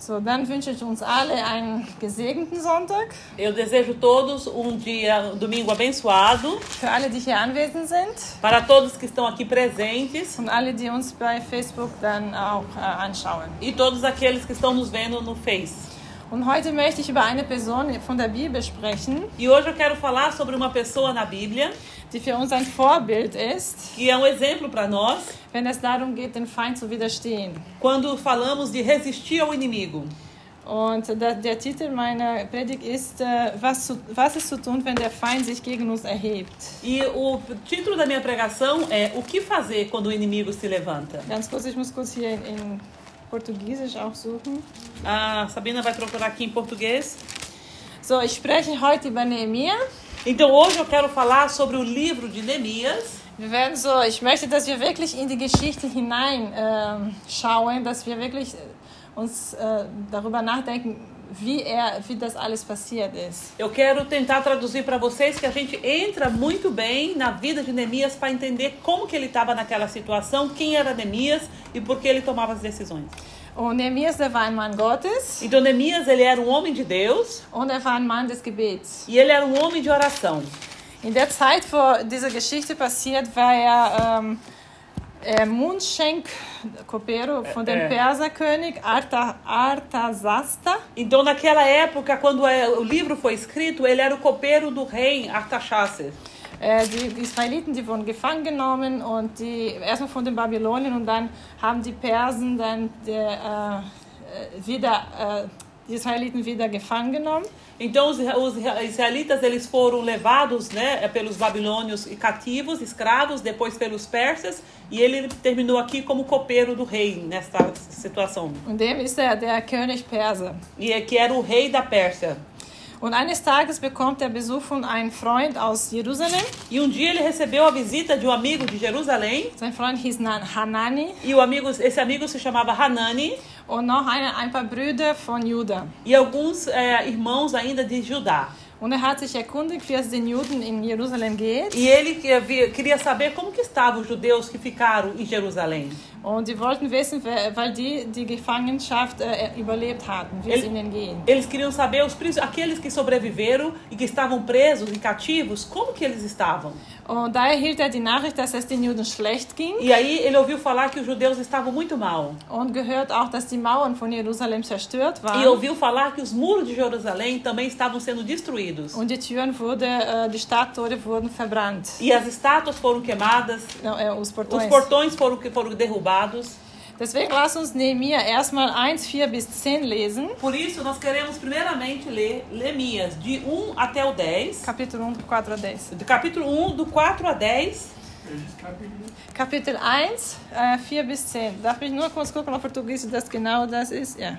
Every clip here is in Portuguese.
So, dann wünsche ich uns alle einen gesegneten Sonntag. Eu desejo todos um domingo abençoado. Für alle, die hier anwesend sind. Para todos que estão aqui presentes. Und alle, die uns bei Facebook dann auch anschauen. E todos aqueles que estão nos vendo no Face. Und heute möchte ich über eine Person von der Bibel sprechen. E hoje eu quero falar sobre uma pessoa na Bíblia, die für uns ein Vorbild ist, que é exemplo para nós, wenn es darum geht, den Feind zu widerstehen. Quando falamos de resistir ao inimigo. Und der Titel meiner Predigt ist, was ist zu tun, wenn der Feind sich gegen uns erhebt. E o título da minha pregação é O que fazer quando o inimigo se levanta. Ganz kurz, ich muss kurz hier in Portugiesisch auch suchen. A Sabina vai procurar aqui em português. So, ich spreche heute über Nehemia. Então hoje eu quero falar sobre o livro de Neemias. Ich möchte, dass wir wirklich in die Geschichte hineinschauen, dass wir wirklich uns darüber nachdenken, wie das alles passiert ist. Eu quero tentar traduzir para vocês que a gente entra muito bem na vida de Neemias para entender como que ele estava naquela situação, quem era Neemias e por que ele tomava as decisões. Und Nehemias, der war ein Mann Gottes. Então Neemias, ele era um homem de Deus. Und war ein Mann des Gebets. E ele era um homem de oração. In der Zeit, wo diese Geschichte passiert, war Mundschenk copeiro von dem Perserkönig Artasasta. Então naquela época, quando o livro foi escrito, ele era o copeiro do rei Artaxerxes. Die Israeliten, die wurden gefangen genommen und erstmal von den Babylonien und dann haben die Persen dann die Israeliten wieder gefangen genommen. Então os israelitas eles foram levados, pelos babilônios e cativos, escravos, depois pelos persas, e ele terminou aqui como copeiro do rei nesta situação. Und dem ist der König Perser. E que era o rei da Pérsia. Und eines Tages bekommt er Besuch von einem Freund aus Jerusalem. E dia ele recebeu a visita de amigo de Jerusalém. Sein Freund hieß Hanani. E esse amigo se chamava Hanani. Und noch ein paar Brüder von Juda. E alguns irmãos ainda de Judá. Und hat sich erkundigt, wie es den Juden in Jerusalem geht. E ele queria saber como que estavam os judeus que ficaram em Jerusalém. Und die wollten wissen, weil die Gefangenschaft überlebt hatten, wie es ihnen geht. Eles queriam saber aqueles que sobreviveram e que estavam presos e cativos, como que eles estavam. Und da erhielt die Nachricht, dass es den Juden schlecht ging. E aí ele ouviu falar que os judeus estavam muito mal. Und gehört auch, dass die Mauern von Jerusalem zerstört waren. E ouviu falar que os muros de Jerusalém também estavam sendo destruídos. Und die Stadttore wurden verbrannt. E as estátuas foram queimadas. Os portões. Os portões foram derrubados. Deswegen lass uns Nehemia erstmal 1:4-10 lesen. Por isso nós queremos primeiramente ler Neemias de 1 até o 10. Capítulo 1 do 4 a 10. Do capítulo 1 do 4 a 10. Kapitel 1, 4-10. Darf ich nur kurz gucken auf Português se das genau das ist? Ja.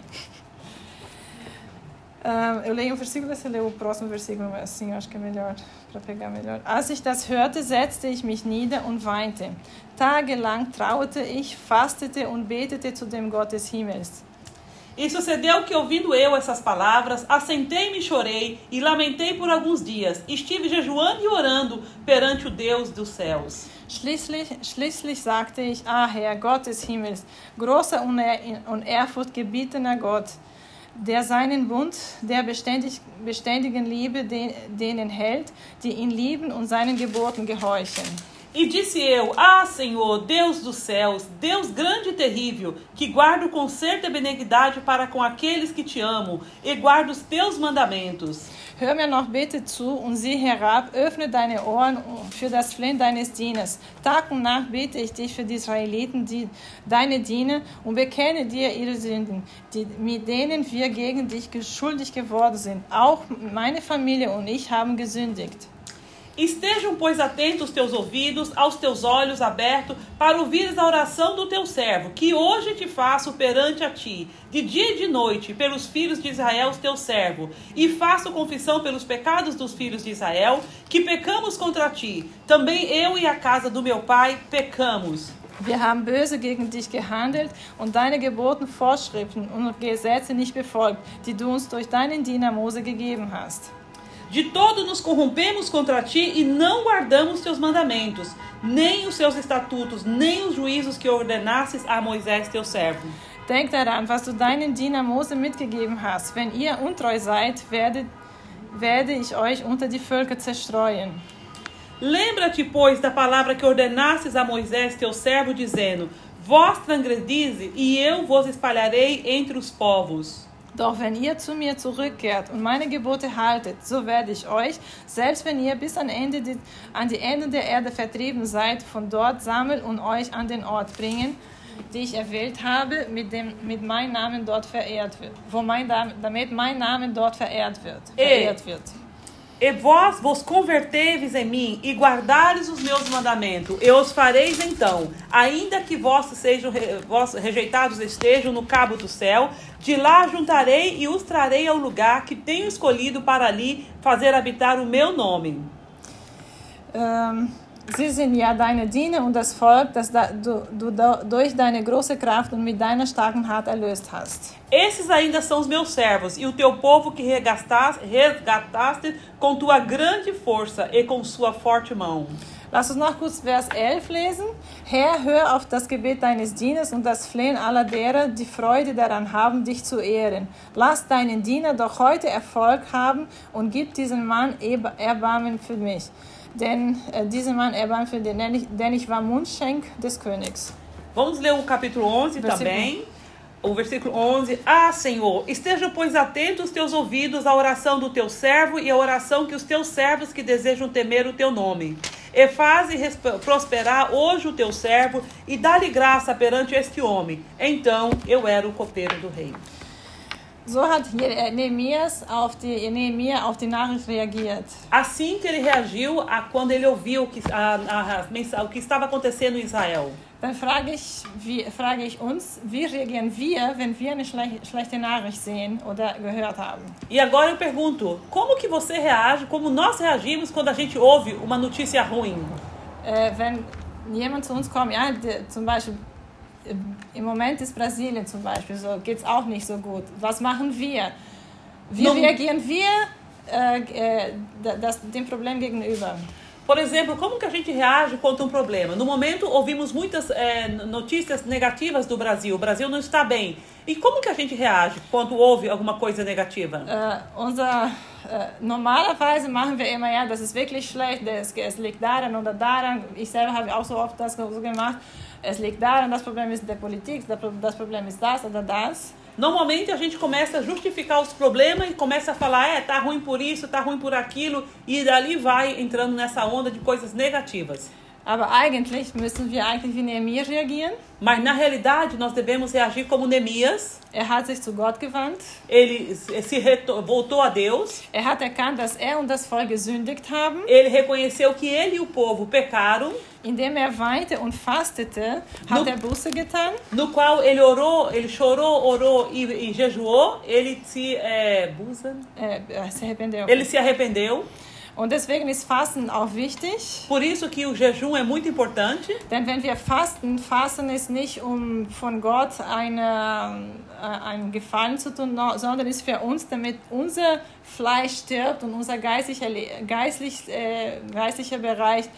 Eu leio um versículo, você lê o próximo versículo, assim eu acho que é melhor, para pegar melhor. Als ich das hörte, setzte ich mich nieder und weinte. Tagelang trauerte ich, fastete und betete zu dem Gott des Himmels. E sucedeu que, ouvindo eu essas palavras, assentei-me e chorei, e lamentei por alguns dias. Estive jejuando e orando perante o Deus dos céus. Schließlich sagte ich, Herr, Gott des Himmels, großer und ehrfurchtgebietener Gott, der seinen Bund der beständigen Liebe denen hält, die ihn lieben und seinen Geboten gehorchen. E disse eu, Senhor, Deus dos céus, Deus grande e terrível, que guarda o conserto e benignidade para com aqueles que te amam e guarda os teus mandamentos. Hör mir noch bitte zu und sieh herab, öffne deine Ohren für das Flehen deines Dieners. Tag und Nacht bete ich dich für die Israeliten, deine Diener, und bekenne dir ihre Sünden, mit denen wir gegen dich schuldig geworden sind. Auch meine Familie und ich haben gesündigt. Estejam, pois, atentos os teus ouvidos, aos teus olhos abertos, para ouvires a oração do teu servo, que hoje te faço perante a ti, de dia e de noite, pelos filhos de Israel, os teus servos, e faço confissão pelos pecados dos filhos de Israel, que pecamos contra ti. Também eu e a casa do meu pai pecamos. Wir haben böse gegen dich gehandelt und deine Geboten, Vorschriften und Gesetze nicht befolgt, die du uns durch deinen Diener Mose gegeben hast. De todo nos corrompemos contra ti e não guardamos teus mandamentos, nem os seus estatutos, nem os juízos que ordenasses a Moisés teu servo. Denk daran, was du deinem Diener Mose mitgegeben hast. Wenn ihr untreu seid, werde ich euch unter die Völker zerstreuen. Lembra-te, pois, da palavra que ordenastes a Moisés, teu servo, dizendo: Vós transgredise, e eu vos espalharei entre os povos. Doch wenn ihr zu mir zurückkehrt und meine Gebote haltet, so werde ich euch, selbst wenn ihr bis an die Enden der Erde vertrieben seid, von dort sammeln und euch an den Ort bringen, die ich erwählt habe, mit meinem Namen dort verehrt wird, damit mein Name dort verehrt wird. E vós vos converteis em mim e guardares os meus mandamentos, e os fareis então, ainda que vós rejeitados estejam no cabo do céu, de lá juntarei e os trarei ao lugar que tenho escolhido para ali fazer habitar o meu nome. Sie sind ja deine Diener und das Volk, das du durch deine große Kraft und mit deiner starken Hand erlöst hast. Esses ainda são os meus servos, e o teu povo que resgataste com tua grande força e com sua forte mão. Lass uns noch kurz Vers 11 lesen. Herr, hör auf das Gebet deines Dieners und das Flehen aller derer, die Freude daran haben, dich zu ehren. Lass deinen Diener doch heute Erfolg haben und gib diesem Mann Erbarmen für mich. Denn dieser Mann erbarmt für den, denn ich war Mundschenk des Königs. Vamos ler o capítulo 11 também. O versículo 11. Ah, Senhor, estejam, pois, atentos os teus ouvidos à oração do teu servo e à oração que os teus servos que desejam temer o teu nome. E faze prosperar hoje o teu servo e dá-lhe graça perante este homem. Então eu era o copeiro do rei. So hat Nehemia auf die Nachricht reagiert. Assim que ele reagiu quando ele ouviu o que estava acontecendo em Israel. Dann frage ich uns, wie reagieren wir, wenn wir eine schlechte Nachricht sehen oder gehört haben? E agora eu pergunto, como que você reage, como nós reagimos quando a gente ouve uma notícia ruim? Wenn jemand zu uns kommt, ja, zum Beispiel im Moment ist Brasilien zum Beispiel, so geht es auch nicht so gut. Was machen wir? Wie reagieren wir dem Problem gegenüber? Por exemplo, como que a gente reage contra um problema? No momento, ouvimos muitas notícias negativas do Brasil. O Brasil não está bem. E como que a gente reage quando ouve alguma coisa negativa? Normalerweise machen wir immer, ja, das ist wirklich schlecht, es liegt daran oder daran. Ich selber habe auch so oft das so gemacht. Es liegt daran, das Problem ist der Politik, das Problem ist das oder das. Normalmente a gente começa a justificar os problemas e começa a falar, tá ruim por isso, tá ruim por aquilo, e dali vai entrando nessa onda de coisas negativas. Aber eigentlich müssen wir wie Nehemia reagieren. Mas na realidade nós devemos reagir como Neemias. Hat sich zu Gott gewandt. Ele voltou a Deus. Hat erkannt, dass und das Volk gesündigt haben. Ele reconheceu que ele e o povo pecaram. Indem weinte und fastete, hat Buße getan. No qual ele orou, ele chorou, orou e jejuou. Ele se arrependeu. Ele se arrependeu. Und deswegen ist Fasten auch wichtig. Por isso que o jejum é muito importante. Denn wenn wir fasten ist nicht von Gott einen Gefallen zu tun, sondern ist für uns, damit unser Fleisch stirbt und unser geistlicher Bereich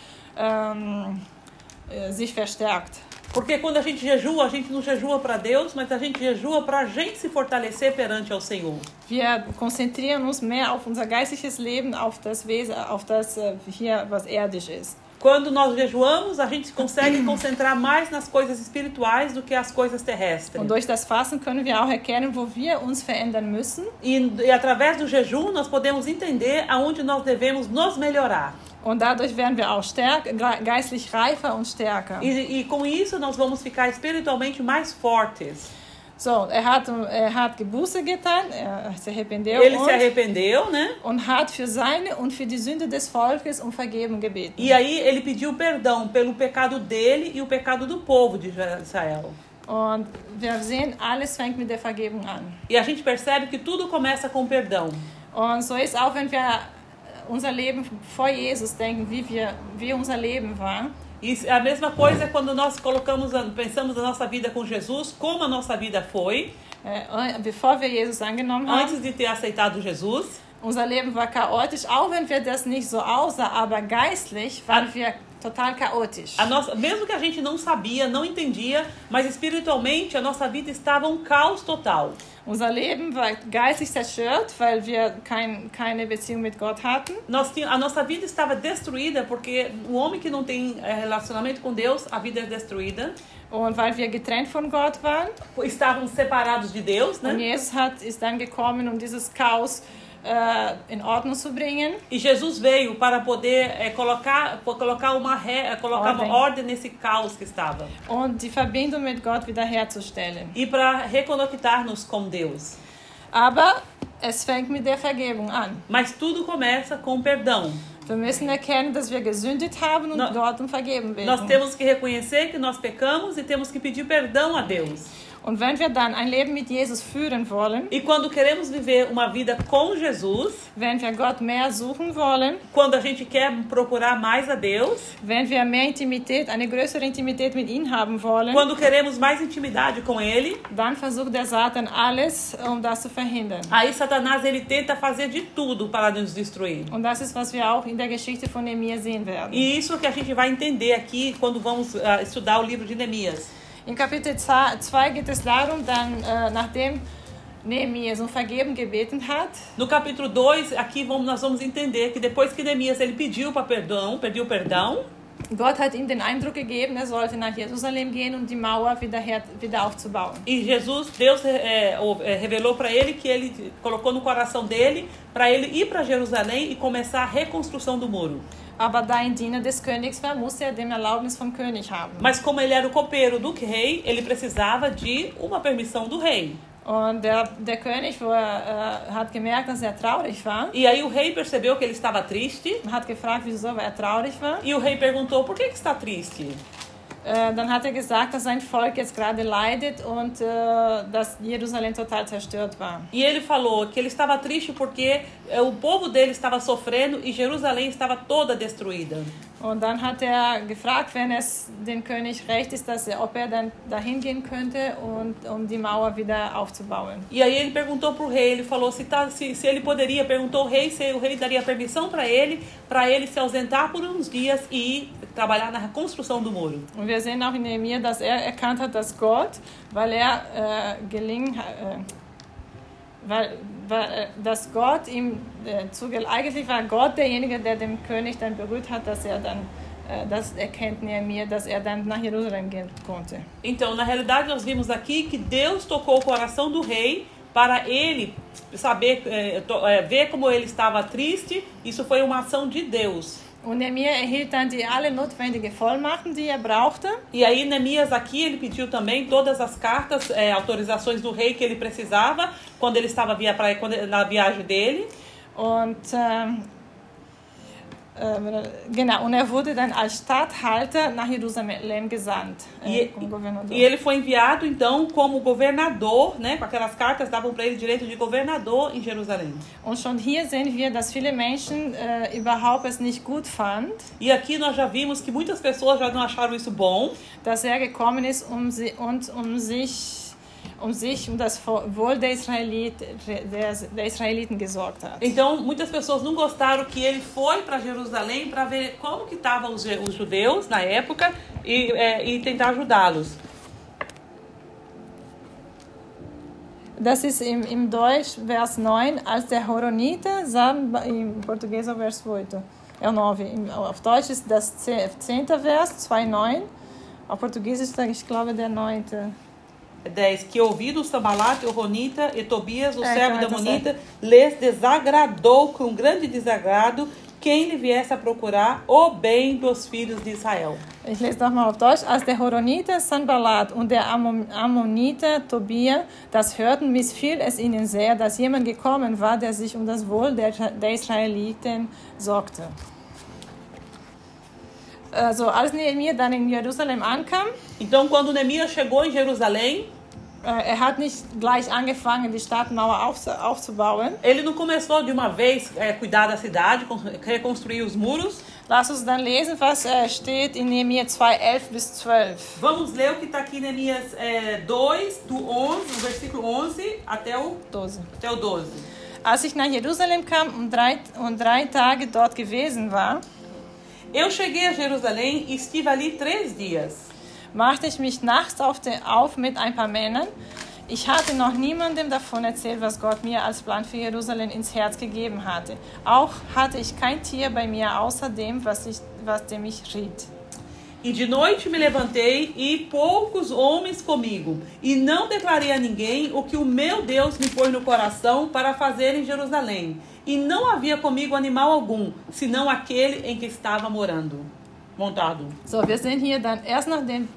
sich verstärkt. Porque quando a gente não jejua para Deus, mas a gente jejua para a gente se fortalecer perante ao Senhor. Wir konzentrieren uns mehr auf unser geistliches Leben, auf das Wesen, auf das hier, was erdisch ist. Quando nós jejuamos, a gente consegue concentrar mais nas coisas espirituais do que as coisas terrestres. Und durch das Fasten können wir auch erkennen, wo wir uns verändern müssen. E através do jejum nós podemos entender aonde nós devemos nos melhorar. Und dadurch werden wir auch geistlich reifer und stärker. E com isso nós vamos ficar espiritualmente mais fortes. So, hat Buße getan, se arrependeu. Ele se arrependeu, né? Und hat für seine und für die Sünde des Volkes um Vergebung gebeten. E aí ele pediu perdão pelo pecado dele e o pecado do povo de Israel. Und wir sehen, alles fängt mit der Vergebung an. E a gente percebe que tudo começa com perdão. Und so ist auch, wenn wir unser Leben vor Jesus denken, wie unser Leben war. E a mesma coisa é quando nós pensamos na nossa vida com Jesus, como a nossa vida foi. Bevor wir Jesus angenommen haben. Antes de ter aceitado Jesus. Unser Leben war chaotisch, auch wenn wir das nicht so aussah, aber geistlich waren wir total chaotisch. Mesmo que a gente não sabia, não entendia, mas espiritualmente a nossa vida estava um caos total. Unser Leben war geistlich zerstört, weil wir keine Beziehung mit Gott hatten. A nossa vida estava destruída porque o homem que não tem relacionamento com Deus, a vida é destruída. Und weil wir getrennt von Gott waren. Estavam separados de Deus, né? Und Jesus ist dann gekommen, um dieses Chaos in Ordnung zu bringen. E Jesus veio para poder colocar uma ordem nesse caos que estava. Und die Verbindung mit Gott wiederherzustellen. E para reconectar-nos com Deus. Aber es fängt mit der Vergebung an. Mas tudo começa com perdão. Wir müssen erkennen, dass wir gesündigt haben und Gott um Vergeben bitten. Nós temos que reconhecer que nós pecamos e temos que pedir perdão a Deus. Und wenn wir dann ein Leben mit Jesus führen wollen, e quando queremos viver uma vida com Jesus, wenn wir Gott mehr suchen wollen, quando a gente quer procurar mais a Deus, wenn wir mehr Intimität, eine größere Intimität mit ihm haben wollen, quando queremos mais intimidade com Ele, dann versucht der Satan alles, um das zu verhindern. Aí Satanás ele tenta fazer de tudo para nos destruir. Und das ist, was wir auch in der Geschichte von Neemia sehen werden. E isso que a gente vai entender aqui quando vamos estudar o livro de Neemias. In Kapitel 2 geht es darum, nachdem Neemias um Vergeben gebeten hat. No capítulo 2, aqui nós vamos entender que depois que Neemias ele pediu perdão, Gott hat ihm den Eindruck gegeben, sollte nach Jerusalem gehen, um die Mauer wieder aufzubauen. E Deus revelou para ele que ele colocou no coração dele para ele ir para Jerusalém e começar a reconstrução do muro. Aber da ein Diener des Königs war, musste dem Erlaubnis vom König haben. Mas como ele era o copeiro do rei, ele precisava de uma permissão do rei. Und der König hat gemerkt, dass traurig war. E aí o rei percebeu que ele estava triste. Hat gefragt, wieso traurig war. E o rei perguntou, por que está triste? Dann hat gesagt, dass sein Volk jetzt gerade leidet und dass Jerusalem total zerstört war. E ele falou que ele estava triste porque o povo dele estava sofrendo e Jerusalém estava toda destruída. Und dann hat gefragt, wenn es dem König recht ist, ob dann dahin gehen könnte, um die Mauer wieder aufzubauen. E aí ele perguntou para o rei, ele falou se ele poderia, perguntou ao rei se o rei daria permissão para ele se ausentar por uns dias e ir trabalhar na reconstrução do muro. Und wir sehen auch in Nehemia, dass erkannt hat, dass Gott, weil dass Gott ihm eigentlich war Gott derjenige, der dem König dann berührt hat, dass das erkennt Nehemia, dass dann nach Jerusalem gehen konnte. Então, na realidade, nós vimos aqui que Deus tocou o coração do rei para ele saber, ver como ele estava triste. Isso foi uma ação de Deus. Und Nehemia erhielt dann alle notwendigen Vollmachten, die brauchte. E aí Neemias aqui ele pediu também todas as cartas, autorizações do rei que ele precisava quando ele estava na viagem dele. Und genau, und wurde dann als Statthalter nach Jerusalem gesandt. E ele foi enviado então como governador, né? Com aquelas cartas davam para ele direito de governador em Jerusalém. Und schon hier sehen wir, dass viele Menschen überhaupt es nicht gut fand. E aqui nós já vimos que muitas pessoas já não acharam isso bom. Dass gekommen ist, um das Wohl der Israeliten gesorgt hat. Então, muitas pessoas não gostaram que ele foi para Jerusalém para ver como que estavam os judeus na época e tentar ajudá-los. Das ist im Deutsch Vers 9, als der Horoniter, im Português é o verso 8. É o 9. Auf Deutsch ist das 10. Vers, 2,9. Auf Português ist, ich glaube, der 9. 10. Que ouvindo Sambalat, o Ronita e Tobias, o servo da Monita, lhes desagradou com grande desagrado quem lhe viesse a procurar o bem dos filhos de Israel. Ich lese nochmal auf Deutsch. Als der Horoniter Sanballat und der Ammoniter Tobia das hörten, missfiel es ihnen sehr, dass jemand gekommen war, der sich um das Wohl der Israeliten sorgte. Also, als Nehemia dann in Jerusalem ankam, então quando Neemias chegou em Jerusalém, hat nicht gleich angefangen, die Stadtmauer aufzubauen. Ele não começou de uma vez cuidar da cidade, reconstruir os muros. Lass uns dann lesen, was steht in Nehemia 2:11-12. Vamos ler o que está aqui em Neemias 2, do 11, do versículo 11 até o 12. Als ich nach Jerusalem kam und drei Tage dort gewesen war, Eu cheguei a Jerusalém e estive ali 3 dias. Machte ich mich nachts auf mit ein paar Männern. Ich hatte noch niemandem davon erzählt, was Gott mir als Plan für Jerusalem ins Herz gegeben hatte. Auch hatte ich kein Tier bei mir, außer dem, was dem ich riet. E de noite me levantei e poucos homens comigo, e não declarei a ninguém o que o meu Deus me pôs no coração para fazer em Jerusalém. E não havia comigo animal algum, senão aquele em que estava montado. So, wir sehen hier dann, erst nachdem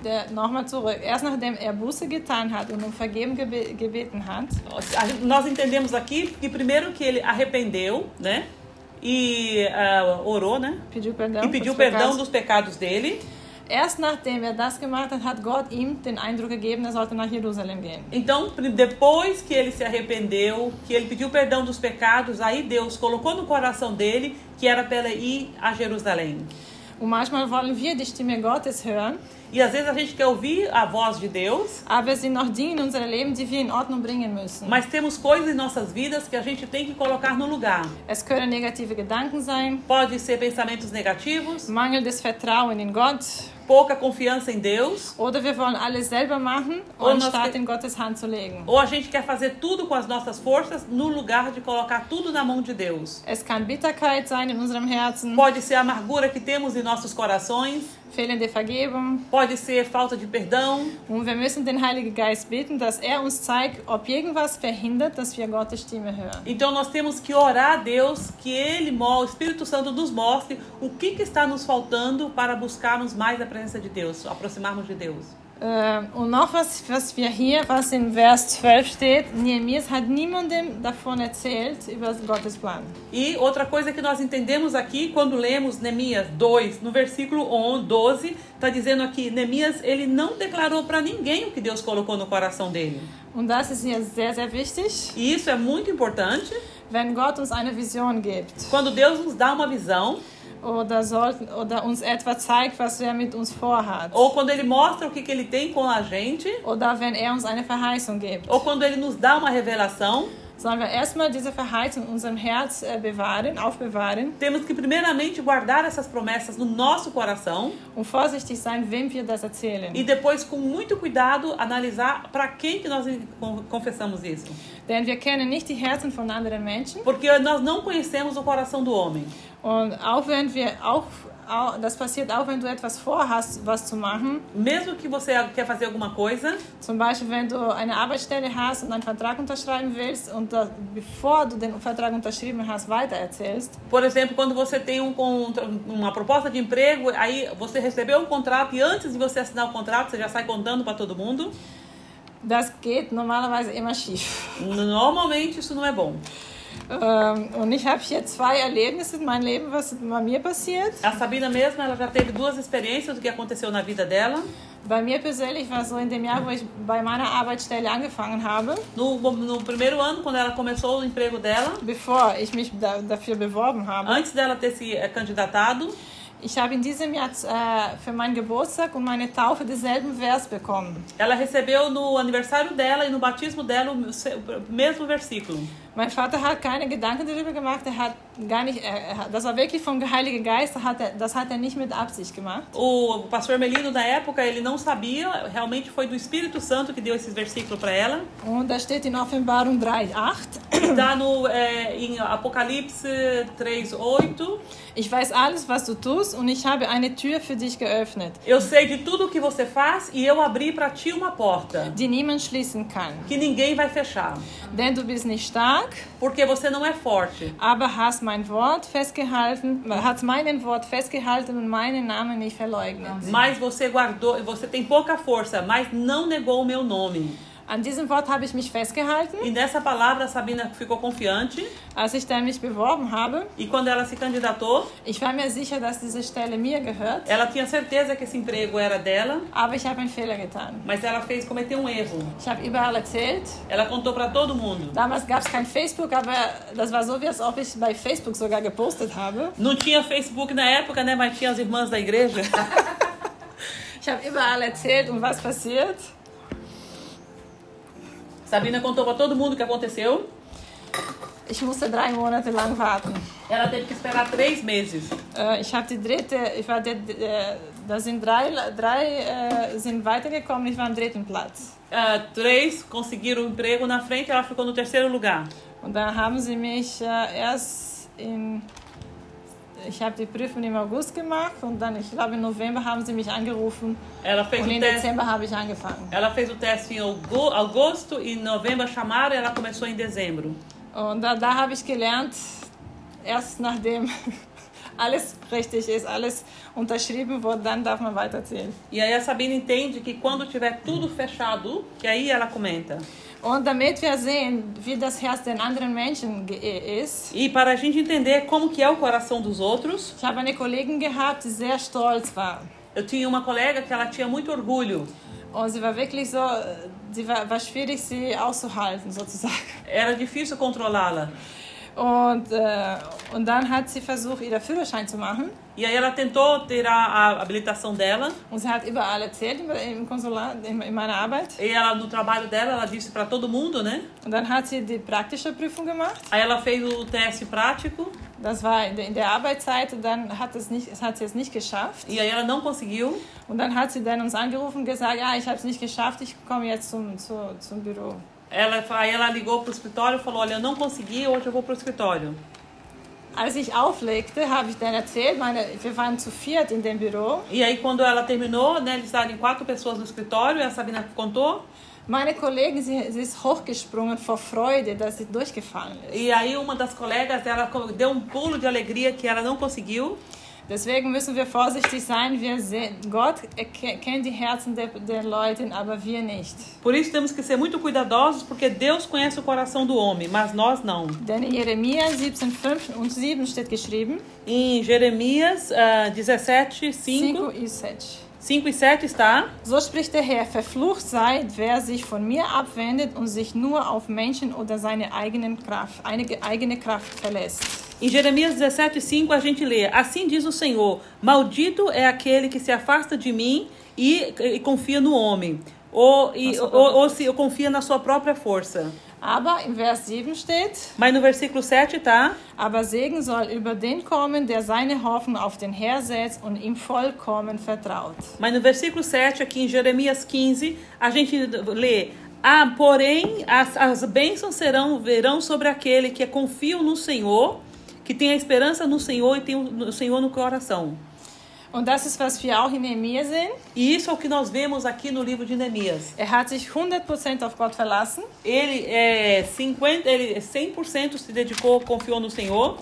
Buße getan hat und um Vergebung gebeten hat. Nós entendemos aqui que primeiro que ele arrependeu, né? E orou, né? Pediu perdão, e pediu perdão dos pecados dele. Erst nachdem das gemacht hat, hat Gott ihm den Eindruck gegeben, er sollte nach Jerusalem gehen. Então, depois que ele se arrependeu, que ele pediu perdão dos pecados, aí Deus colocou no coração dele que era para ele ir a Jerusalém. Und manchmal wollen wir die Stimme Gottes hören. E às vezes a gente quer ouvir a voz de Deus. Aber es sind noch Dinge in unserem Leben, die wir in Ordnung bringen müssen. Mas temos coisas em nossas vidas que a gente tem que colocar no lugar. Es können negative Gedanken sein. Pode ser pensamentos negativos. Mangelndes Vertrauen in Gott. Pouca confiança em Deus. Oder wir wollen alles selber machen, anstatt in Gottes Hand zu legen. Ou a gente quer fazer tudo com as nossas forças no lugar de colocar tudo na mão de Deus. Es kann Bitterkeit sein in unserem Herzen. Pode ser a amargura que temos em nossos corações. Fehlende Vergebung. Pode ser falta de perdão. Und wir müssen den Heiligen Geist bitten, dass uns zeigt, ob irgendwas verhindert, dass wir Gottes Stimme hören. Então nós temos que orar a Deus, que o Espírito Santo nos mostre o que está nos faltando para buscarmos mais a presença de Deus, aproximarmos de Deus. Und noch was in Vers 12 steht, Nehemias hat niemandem davon erzählt über Gottes Plan. E outra coisa que nós entendemos aqui, quando lemos Neemias 2, no versículo 12, está dizendo aqui, Neemias, ele não declarou para ninguém o que Deus colocou no coração dele. Und das ist hier sehr, sehr wichtig. E isso é muito importante. Wenn Gott uns eine Vision gibt. Quando Deus nos dá uma visão. Oder uns etwas zeigt, was mit uns vorhat. Ou quando ele mostra o que ele tem com a gente. Oder wenn uns eine Verheißung gibt. Ou quando ele nos dá uma revelação. Sollen wir erstmal diese Verheißung in unserem Herz aufbewahren. Temos que primeiramente guardar essas promessas no nosso coração. Und vorsichtig sein, wem wir das erzählen. E depois, com muito cuidado, analisar para quem que nós confessamos isso. Denn wir kennen nicht die Herzen von anderen Menschen. Porque nós não conhecemos o coração do homem. Und das passiert auch, wenn du etwas vorhast, was zu machen. Mesmo que você quer fazer alguma coisa. Zum Beispiel, wenn du eine Arbeitsstelle hast und einen Vertrag unterschreiben willst und bevor du den Vertrag unterschrieben hast, weitererzählst. Por exemplo, quando você tem uma proposta de emprego, aí você recebeu um contrato e antes de você assinar o contrato, você já sai contando para todo mundo. Das geht normalerweise immer schief. Normalmente isso não é bom. Und ich habe hier 2 Erlebnisse in meinem Leben, was bei mir passiert. A Sabina mesmo, ela já teve 2 experiências do que aconteceu na vida dela. Bei mir persönlich war es so in dem Jahr, wo ich bei meiner Arbeitsstelle angefangen habe. No primeiro ano, quando ela começou o emprego dela. Bevor ich mich dafür beworben habe. Antes dela ter se candidatado. Ich habe in diesem Jahr für meinen Geburtstag und meine Taufe denselben Vers bekommen. Ela recebeu no aniversário dela e no batismo dela o mesmo versículo. Mein Vater hat keine Gedanken darüber gemacht, das war wirklich vom Heiligen Geist, das hat er nicht mit Absicht gemacht. O pastor Melino, na época, ele não sabia, realmente foi do Espírito Santo que deu esses versículos para ela. Und da steht in Offenbarung 3,8. Está em Apocalipse 3,8. Ich weiß alles, was du tust, und ich habe eine Tür für dich geöffnet. Eu sei de tudo o que você faz e eu abri para ti uma porta. Die niemand schließen kann. Que ninguém vai fechar. Denn du bist nicht stark. Porque você não é forte. Aber hast meinen Wort festgehalten und meinen Namen nicht verleugnet. Mas você você tem pouca força, mas não negou o meu nome. An diesem Wort habe ich mich festgehalten. E nessa palavra a Sabina ficou confiante. Als ich dann mich beworben habe. E quando ela se candidatou. Ich war mir sicher, dass diese Stelle mir gehört. Ela tinha certeza que esse emprego era dela. Aber ich habe einen Fehler getan. Mas ela cometeu um erro. Ich habe überall erzählt. Ela contou para todo mundo. Damals gab es kein Facebook, aber das war so, wie als ob ich bei Facebook sogar gepostet habe. Não tinha Facebook na época, né? Mas tinha as irmãs da igreja. Ich habe überall erzählt, was passiert. Sabina contou para todo mundo o que aconteceu. Ich musste 3 Monate lang warten. Ela teve que esperar 3 meses. Da sind sind weitergekommen, ich war am 3. Platz. 3 conseguiram emprego na frente, ela ficou no 3º lugar. Und da haben sie mich ich habe die Prüfung im August gemacht und dann, ich glaube, im November haben sie mich angerufen und im Dezember habe ich angefangen. Ela fez o teste em agosto e em novembro chamaram e ela começou em dezembro. Und da habe ich gelernt, erst nachdem alles richtig ist, alles unterschrieben wurde, dann darf man weiterzählen. E aí a Sabina entende que quando tiver tudo fechado, que aí ela comenta. Und damit wir sehen, wie das Herz den anderen Menschen ist. E para a gente entender como que é o coração dos outros. Ich habe eine Kollegin gehabt, die sehr stolz war. Eu tinha uma colega que ela tinha muito orgulho. Und sie war wirklich so, war schwierig, sie auszuhalten, sozusagen. Era difícil controlá-la. Und dann hat sie versucht, ihren Führerschein zu machen. E aí ela tentou tirar a habilitação dela. Und sie hat überall erzählt im Konsulat, in meiner Arbeit. E ela, no trabalho dela, ela disse para todo mundo, né? Und dann hat sie die praktische Prüfung gemacht. Aí ela fez o teste prático. Das war in der Arbeitszeit, dann hat sie es nicht geschafft. E aí ela não conseguiu. Und dann hat sie dann uns angerufen und gesagt, ja, ich habe es nicht geschafft, ich komme jetzt zum Büro. Aí ela ligou pro escritório e falou, olha, eu não consegui, hoje eu vou pro escritório. Als ich auflegte, habe ich dann erzählt, wir waren zu 4 in dem Büro. E aí quando ela terminou, né, eles estavam 4 pessoas no escritório, e a Sabina contou. Meine Kollegin, sie ist hochgesprungen vor Freude, dass sie durchgefallen ist. E aí uma das colegas dela deu pulo de alegria que ela não conseguiu. Deswegen müssen wir vorsichtig sein. Gott kennt die Herzen der Leute, aber wir nicht. Por isso temos que ser muito cuidadosos, porque Deus conhece o coração do homem, mas nós não. Denn in Jeremia 17, 5 und 7 steht geschrieben. Em Jeremias 17, 5 e 7 está. So spricht der Herr, verflucht sei, wer sich von mir abwendet und sich nur auf Menschen oder seine eigene Kraft verlässt. Em Jeremias 17:5 a gente lê: Assim diz o Senhor, maldito é aquele que se afasta de mim e confia no homem, ou se confia na sua própria força. Aber im Vers 7 steht, mas no versículo 7 está: Aber Segen soll über den kommen, der seine Hoffnung auf den Herr setzt und ihm vollkommen vertraut. Mas no versículo 7, aqui em Jeremias 15, a gente lê: porém, as bênçãos verão sobre aquele que confia no Senhor, que tem a esperança no Senhor e tem o Senhor no coração. Und das ist, was wir auch in Nehemia sehen. E isso é o que nós vemos aqui no livro de Neemias. Hat sich 100% auf Gott verlassen. Ele 100% se dedicou, confiou no Senhor.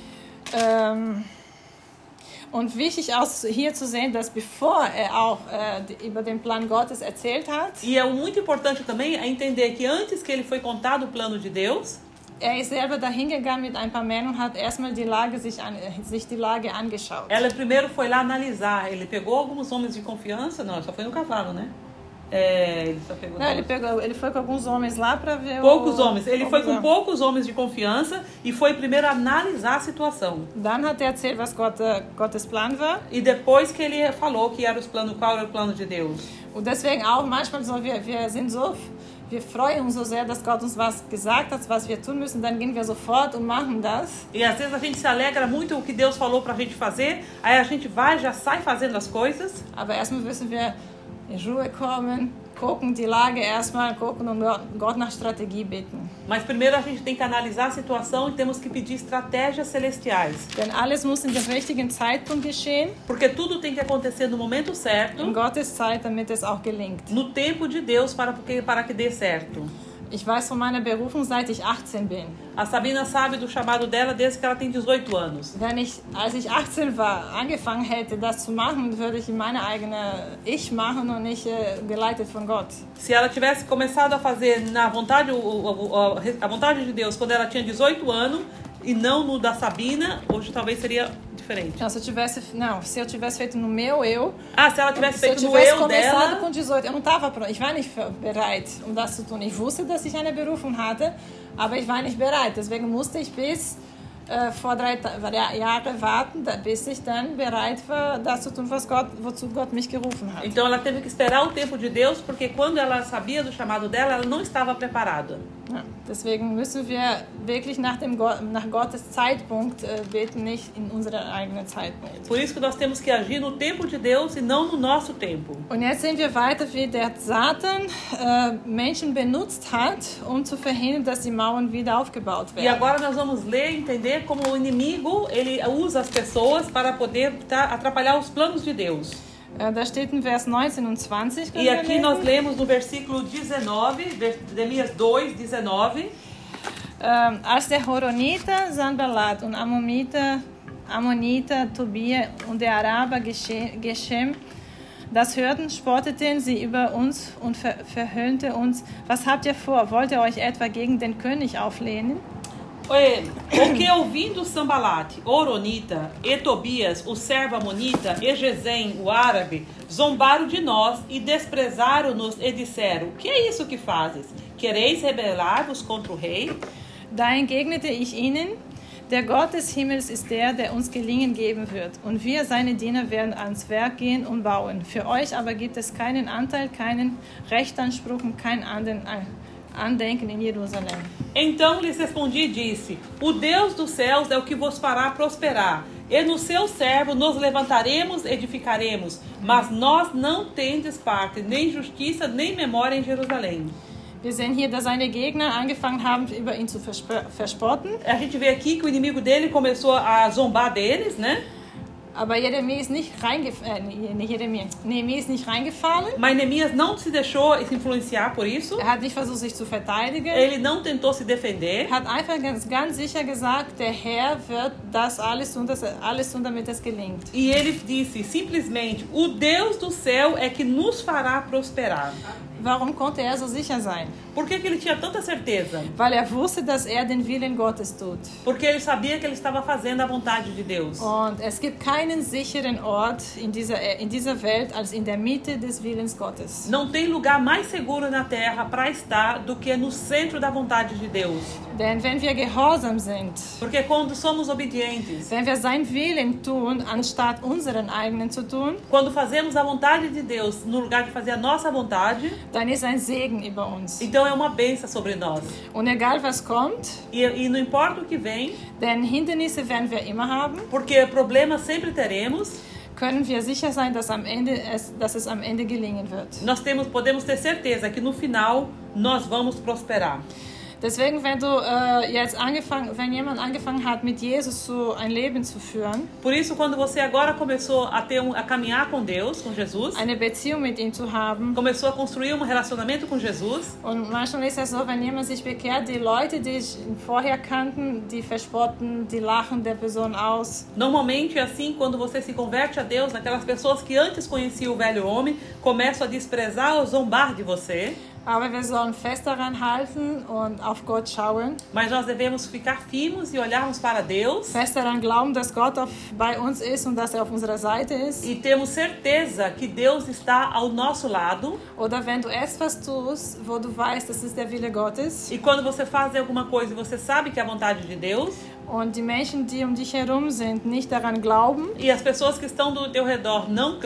Und wichtig auch hier zu sehen, dass bevor auch über den Plan Gottes erzählt hat. E é muito importante também entender que antes que ele foi contado o plano de Deus, ist selber dahin gegangen mit ein paar Männern und hat erstmal sich die Lage angeschaut. Ela primeiro foi lá analisar. Ele pegou alguns homens de confiança, não, só foi no cavalo, né? Ele só pegou. Não, ele foi com alguns homens lá para ver. Poucos homens. Ele foi com poucos homens de confiança e foi primeiro analisar a situação. Dann hat erzählt, was Gottes Plan war. E depois que ele falou que era qual era o plano de Deus. Und deswegen auch manchmal so wir freuen uns so sehr, dass Gott uns was gesagt hat, was wir tun müssen, dann gehen wir sofort und machen das. E às vezes a gente se alegra muito o que Deus falou pra gente fazer, aí a gente vai, já sai fazendo as coisas. Aber erstmal müssen wir in Ruhe kommen, gucken die Lage erstmal, gucken und Gott nach Strategie bitten. Mas primeiro a gente tem que analisar a situação e temos que pedir estratégias celestiais. Denn alles muss in dem richtigen Zeitpunkt geschehen. Porque tudo tem que acontecer no momento certo. In Gottes Zeit, damit es auch gelingt. No tempo de Deus para que dê certo. Ich weiß von meiner Berufung, seit ich 18 bin. A Sabina sabe do chamado dela desde que ela tem 18 anos. Als ich 18 war, angefangen hätte, das zu machen, würde ich meine eigene Ich machen und nicht geleitet von Gott. Se ela tivesse começado a fazer na vontade, a vontade de Deus quando ela tinha 18 anos e não no da Sabina, hoje talvez seria diferente. Não, se eu tivesse feito no meu eu. Se ela tivesse feito no eu dela. Se eu tivesse começado com 18, eu não estava pronta. Ich war nicht bereit, das zu tun. Ich wusste, dass ich eine Berufung hatte, aber ich war nicht bereit. Deswegen musste ich bis vor 3 Jahre warten, bis ich dann bereit war, das zu tun, wozu Gott mich gerufen hat. Então ela teve que esperar o tempo de Deus, porque quando ela sabia do chamado dela, ela não estava preparada. Ja, deswegen müssen wir wirklich nach Gottes Zeitpunkt beten, nicht in unserem eigenen Zeitpunkt. Por isso que nós temos que agir no tempo de Deus e não no nosso tempo. Und jetzt sehen wir weiter, wie der Satan Menschen benutzt hat, um zu verhindern, dass die Mauern wieder aufgebaut werden. E agora nós vamos ler e entender como o inimigo ele usa as pessoas para poder atrapalhar os planos de Deus. Da steht in Vers 19 und 20. E aqui nós lemos no versículo 19, Neemias 2, 19. Als der Horoniter, Sanballat und Ammoniter, Tobia und der Araber Geshem das hörten, spotteten sie über uns und verhöhnte uns. Was habt ihr vor? Wollt ihr euch etwa gegen den König auflehnen? Porque ouvindo Sanbalate, Horonita, e Tobias, o servo Amonita, e Gesem, o árabe, zombaram de nós e desprezaram-nos e disseram: que é isso que fazes? Quereis rebelar-vos contra o rei? Da entgegnete ich ihnen: der Gott des Himmels ist der uns Gelingen geben wird, und wir, seine Diener, werden ans Werk gehen und bauen. Für euch aber gibt es keinen Anteil, keinen Rechtanspruch und keinen anderen Andenken em Jerusalém. Então lhes respondi e disse: o Deus dos céus é o que vos fará prosperar, e no seu servo nos levantaremos e edificaremos, mas nós não tendes parte, nem justiça, nem memória em Jerusalém. Wir sehen hier, dass seine Gegner angefangen haben, über ihn zu verspotten. A gente vê aqui que o inimigo dele começou a zombar deles, né? Aber Neemias ist nicht reingefallen. Mas Neemias não se deixou se influenciar por isso. Hat nicht versucht, sich zu verteidigen. Ele não tentou se defender. Hat einfach ganz sicher gesagt, der Herr wird das alles tun, damit es gelingt. E ele disse simplesmente: o Deus do céu é que nos fará prosperar. Warum konnte er so sicher sein? Por que ele tinha tanta certeza? Weil er wusste, dass den Willen Gottes tut. Porque ele sabia que ele estava fazendo a vontade de Deus. Und es gibt keinen sicheren Ort in dieser Welt als in der Mitte des Willens Gottes. Não tem lugar mais seguro na terra para estar do que no centro da vontade de Deus. Denn wenn wir gehorsam sind, porque quando somos obedientes, wenn wir sein Willen tun, anstatt unseren eigenen zu tun, quando fazemos a vontade de Deus no lugar de fazer a nossa vontade, dann ist ein Segen über uns. Então é uma bênção sobre nós. Und egal was kommt, e não importa o que vem, denn Hindernisse werden wir immer haben, porque problemas sempre teremos, können wir sicher sein, dass es am Ende gelingen wird. Nós podemos ter certeza que no final nós vamos prosperar. Deswegen, wenn jemand angefangen hat, mit Jesus ein Leben zu führen, por isso, quando você agora começou a caminhar com Deus, com Jesus, eine Beziehung mit ihm zu haben, começou a construir relacionamento com Jesus, und manchmal ist es so, wenn jemand sich bekehrt, die Leute, die vorher kannten, die verspotten, die lachen der Person aus. Normalmente é assim, quando você se converte a Deus, aquelas pessoas que antes conheciam o velho homem começam a desprezar ou zombar de você. Aber wir sollen fest daran halten und auf Gott schauen. Mas nós devemos ficar firmes e olharmos para Deus. Fest daran glauben, dass Gott bei uns ist und dass auf unserer Seite ist. E temos certeza que Deus está ao nosso lado. Oder wenn du etwas tust, wo du weißt, das ist der Wille Gottes. E quando você faz alguma coisa e você sabe que é a vontade de Deus. Und die Menschen, die dich herum sind, nicht daran glauben. E as pessoas que estão do teu redor não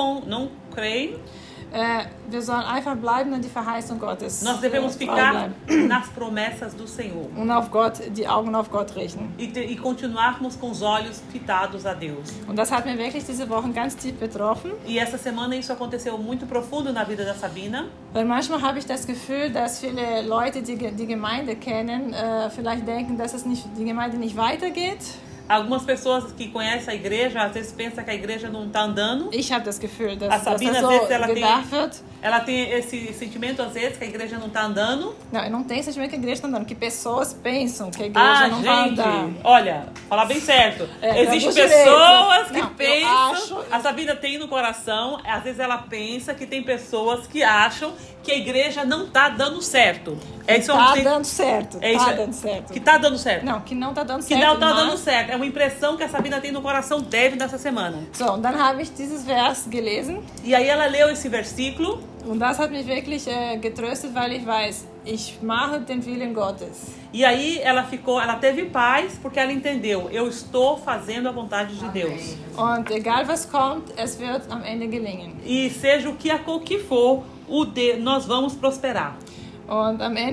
creem. Wir sollen einfach bleiben in die Verheißung Gottes. Nós devemos ficar nas promessas do Senhor. Und die Augen auf Gott richten. E continuarmos com os olhos fitados a Deus. Und das hat mir wirklich diese Wochen ganz tief betroffen. E essa semana isso aconteceu muito profundo na vida da Sabina. Weil manchmal habe ich das Gefühl, dass viele Leute, die die Gemeinde kennen, vielleicht denken, dass die Gemeinde nicht weitergeht. Algumas pessoas que conhecem a igreja às vezes pensam que a igreja não está andando. Ich habe das Gefühl, dass a Sabina, so às vezes, ela tem esse sentimento às vezes que a igreja não está andando. Não, eu não tenho sentimento que a igreja está andando, que pessoas pensam que a igreja não vai andar. Olha, falar bem certo. Existem pessoas que pensam. A Sabina tem no coração, às vezes ela pensa que tem pessoas que acham que a igreja não está dando certo. Está dando certo. Está dando certo. Que está dando certo. Não, que não está dando certo. Que não está dando certo. É uma impressão que a Sabina tem no coração deve dessa semana. So, und dann habe ich dieses Vers gelesen. E aí ela leu esse versículo. Und das hat mich wirklich getröstet, weil ich weiß, ich mache den Willen Gottes. E aí ela teve paz porque ela entendeu, eu estou fazendo a vontade de Deus. Und egal was kommt, es wird am Ende gelingen. E seja o que for, nós vamos prosperar. Und am Ende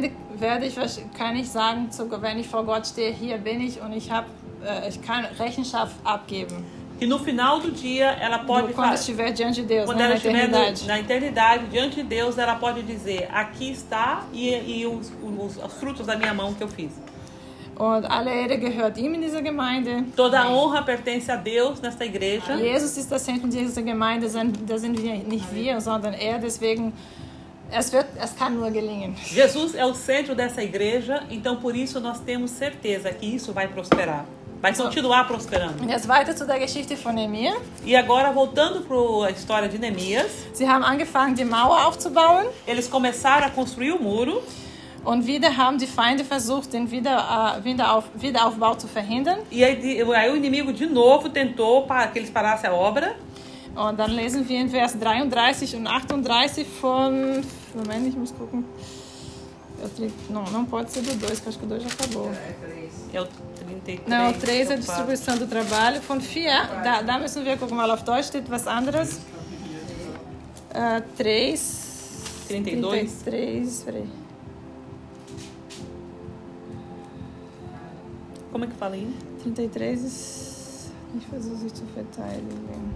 kann ich sagen, wenn ich vor Gott stehe, hier bin ich und ich kann Rechenschaft abgeben. Que no final do dia ela pode Quando estiver diante de Deus, quando né, ela na estiver eternidade. na eternidade diante de Deus, ela pode dizer: aqui está e os frutos da minha mão que eu fiz. Und alle Ehre gehört ihm in dieser Gemeinde. Toda a honra pertence a Deus nesta igreja. Jesus ist das Zentrum dieser Gemeinde, da sind wir nicht wir, sondern er. Deswegen, es kann nur gelingen. Jesus é o centro dessa igreja, então por isso nós temos certeza que isso vai prosperar. Vai continuar prosperando. Und jetzt weiter zu der Geschichte von Nehemia. E agora, voltando para a história de Neemias, Sie haben angefangen, die Mauer aufzubauen. eles começaram a construir o muro. Und wieder haben die Feinde versucht, den Wiederaufbau zu verhindern. E aí o inimigo de novo tentou que eles parassem a obra. Und dann lesen wir in Vers 33 und 38 von... Moment, ich muss gucken. Não pode ser do 2, que acho que o 2 já acabou. É o 33. Não, o 3 é a distribuição do trabalho. Von 4, da müssen wir gucken, weil auf Deutsch steht was anderes. 33, peraí. Como é que fala aí? 33 ist... Ich versuche sie zu verteidigen.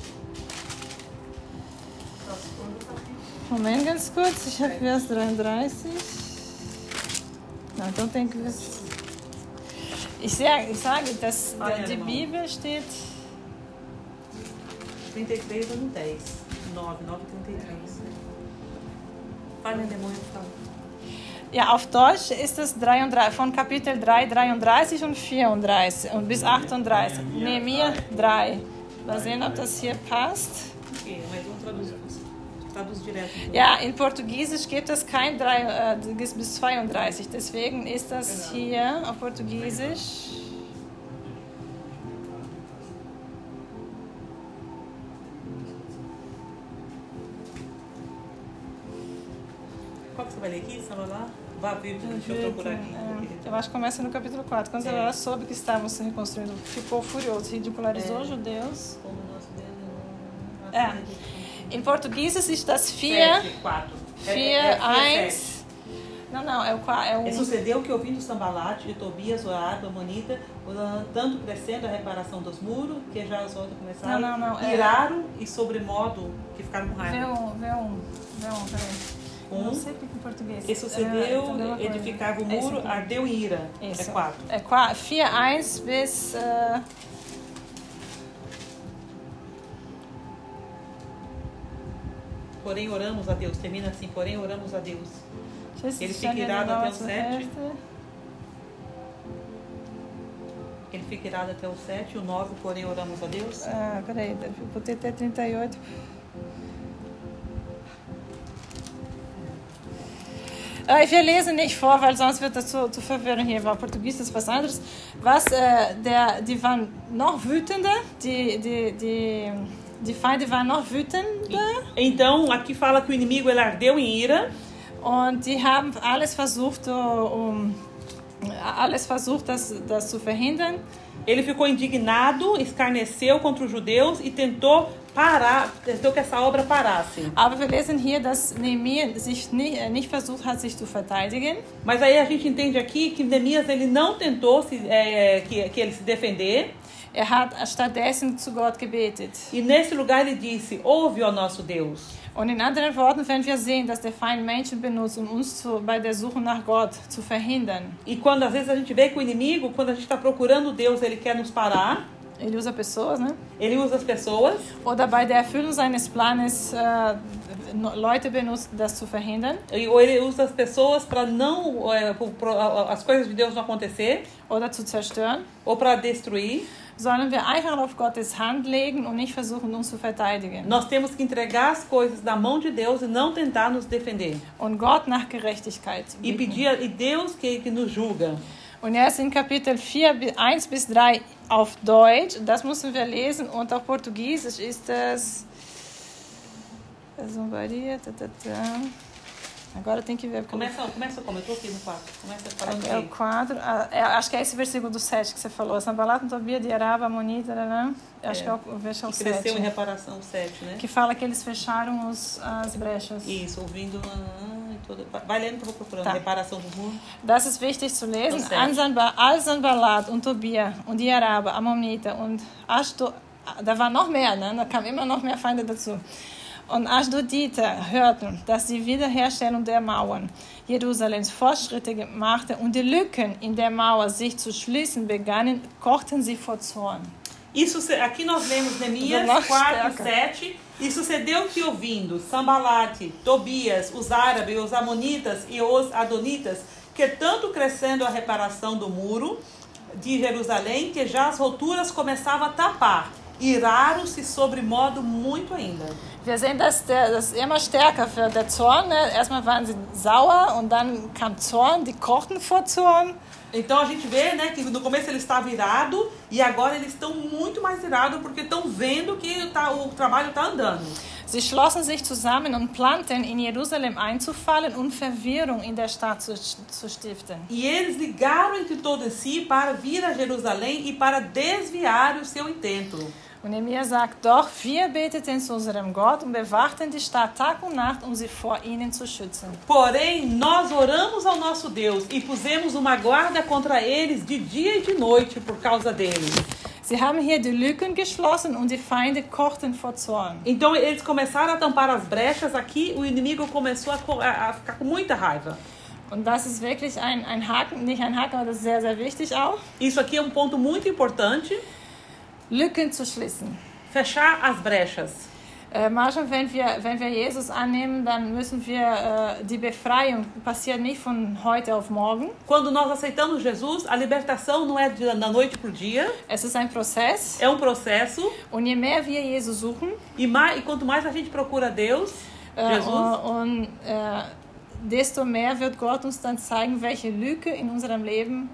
Moment, ganz kurz. Ich habe Vers 33. Não, então tem que ver... Ich sage, dass die Bibel steht... 33 ou no 10. 9, 33. Fala em demônio, fala. Ja, auf Deutsch ist es 33, von Kapitel 3, 33 und 34 und bis 38. Nehemia 3. Mal sehen, ob das hier passt. Okay, mas vamos traduz direto. Ja, in Portugiesisch gibt es kein 3 bis 32. Deswegen ist das hier auf Portugiesisch. Qual que você vai ler aqui? Você vai lá? Vá ver, deixa eu procurar aqui. Eu acho que começa no capítulo 4. Quando ela soube que estavam se reconstruindo, ficou furioso, ridicularizou os judeus. Como o nosso Deus Em português existe das 4. 4, 1. Não, é o... Sucedeu que ouvindo Sambalate, de Tobias, o Arabe, Amonita, tanto crescendo a reparação dos muros, que já as outras começaram, iraram e sobremodo que ficaram com raiva. Vê um, peraí. Não sei porque em português. E sucedeu, edificava o muro, ardeu em ira. Isso. É 4. É 4, 1 bis... Porém oramos a Deus. Termina assim, porém oramos a Deus. Ele fica irado até o 7. Ele fica irado até o 7. O 9, porém oramos a Deus. Peraí, vou ter até 38. Wir lesen nicht vor, weil sonst wird das zu verwirren hier, weil Portugies ist was anderes. Die waren noch wütender, die Feinde waren noch wütender. Então, aqui fala que o inimigo ele ardeu em ira. Und die haben alles versucht, das zu verhindern. Ele ficou indignado, escarneceu contra os judeus e tentou que essa obra parasse. Aber wir lesen hier, dass Nehemia sich nicht versucht hat, sich zu verteidigen. Mas aí a gente entende aqui que Neemias ele não tentou que ele se defender. Hat stattdessen zu Gott gebetet. E nesse lugar ele disse: ouve, ó nosso Deus. Und in anderen Worten, wenn wir sehen, dass der Feind Menschen benutzt, uns bei der Suche nach Gott zu verhindern. E quando às vezes a gente vê que o inimigo, quando a gente está procurando Deus, ele quer nos parar. Ele usa pessoas, né? Ele usa as pessoas. Oder bei der Erfüllung seines Planes Leute benutzt, das zu verhindern. Ou ele usa as pessoas para não as coisas de Deus não acontecer. Oder zu zerstören. Ou para destruir. Sollen wir einfach auf Gottes Hand legen und nicht versuchen, uns zu verteidigen. Nós temos que entregar as coisas na mão de Deus e não tentar nos defender. Und Gott nach Gerechtigkeit e pedir a Deus que nos julga. Und erst in Kapitel 4, 1 bis 3 auf Deutsch, das müssen wir lesen, und auf Portugiesisch ist das... Agora tem que ver. Começa como? Eu estou aqui no 4. Começa falando é o 4. Acho que é esse versículo do 7 que você falou. Sambalat, Tobia, de Araba, Amonita, acho que é o versículo 7. Cresceu em reparação 7, né? Que fala que eles fecharam as brechas. Isso, ouvindo Vai lendo que eu vou procurando. Reparação do muro. Das ist wichtig zu lesen. Sanballat und Tobia und die Araber, Ammoniter und Ashdod, da war noch mehr, ne? Da kamen immer noch mehr Feinde dazu. Und Ashdoditer hörten, dass die Wiederherstellung der Mauern Jerusalems Fortschritte machte und die Lücken in der Mauer sich zu schließen begannen, kochten sie vor Zorn. Isso, aqui nós lemos Neemias 4 e 7. E sucedeu que ouvindo Sanbalate, Tobias, os árabes, os amonitas e os adonitas, que tanto crescendo a reparação do muro de Jerusalém, que já as roturas começavam a tapar, iraram-se sobre modo muito ainda. Wir sehen, dass immer stärker wird, der Zorn. Ne? Erstmal waren sie sauer und dann kam Zorn, die kochten vor Zorn. Então a gente vê, né, que no começo eles estavam irados e agora eles estão muito mais irados porque estão vendo que o trabalho está andando. Sie schlossen sich zusammen und planten, in Jerusalem einzufallen und Verwirrung in der Stadt zu stiften. E eles ligaram entre todos si para vir a Jerusalém e para desviar o seu intento. Und Nehemia sagt, doch, wir beteten zu unserem Gott und bewachten die Stadt Tag und Nacht, um sie vor ihnen zu schützen. Porém, nós oramos ao nosso Deus e pusemos uma guarda contra eles de dia e de noite por causa deles. Sie haben hier die Lücken geschlossen und die Feinde kochten vor Zorn. Então eles começaram a tampar as brechas aqui, o inimigo começou a ficar com muita raiva. Und das ist wirklich ein Haken, nicht ein Haken, aber das ist sehr, sehr wichtig auch. Isso aqui é um ponto muito importante. Lücken zu schließen. Fechar as brechas. Manchmal, wenn wir Jesus annehmen, dann müssen wir, die Befreiung passiert nicht von heute auf morgen. Quando nós aceitamos Jesus, a libertação não é da noite para o dia. Es ist ein Prozess. É um processo. Und je mehr wir Jesus suchen, e quanto mais a gente procura Deus, Jesus, desto mehr wird Gott uns dann zeigen, welche Lücke in unserem Leben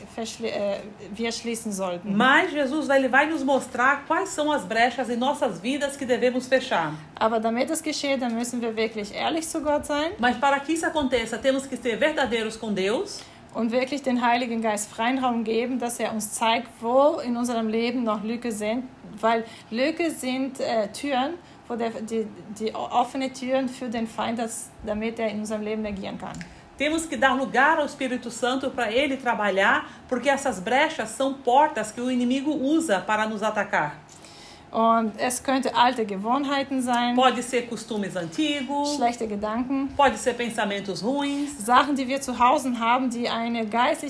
wir schließen sollten. Mas Jesus vai nos mostrar quais são as brechas em nossas vidas que devemos fechar. Aber damit es geschieht, dann müssen wir wirklich ehrlich zu Gott sein. Mas para que isso aconteça, temos que ser verdadeiros com Deus. Und wirklich den Heiligen Geist freien Raum geben, dass er uns zeigt, wo in unserem Leben noch Lücke sind. Weil Lücke sind Türen, wo die offene Türen für den Feind, damit er in unserem Leben agieren kann. Temos que dar lugar ao Espírito Santo para ele trabalhar, porque essas brechas são portas que o inimigo usa para nos atacar. Und es könnte alte Gewohnheiten sein. Pode ser costumes antigos. Schlechte Gedanken. Pode ser pensamentos ruins. Sachen, die wir zu Hause haben, die eine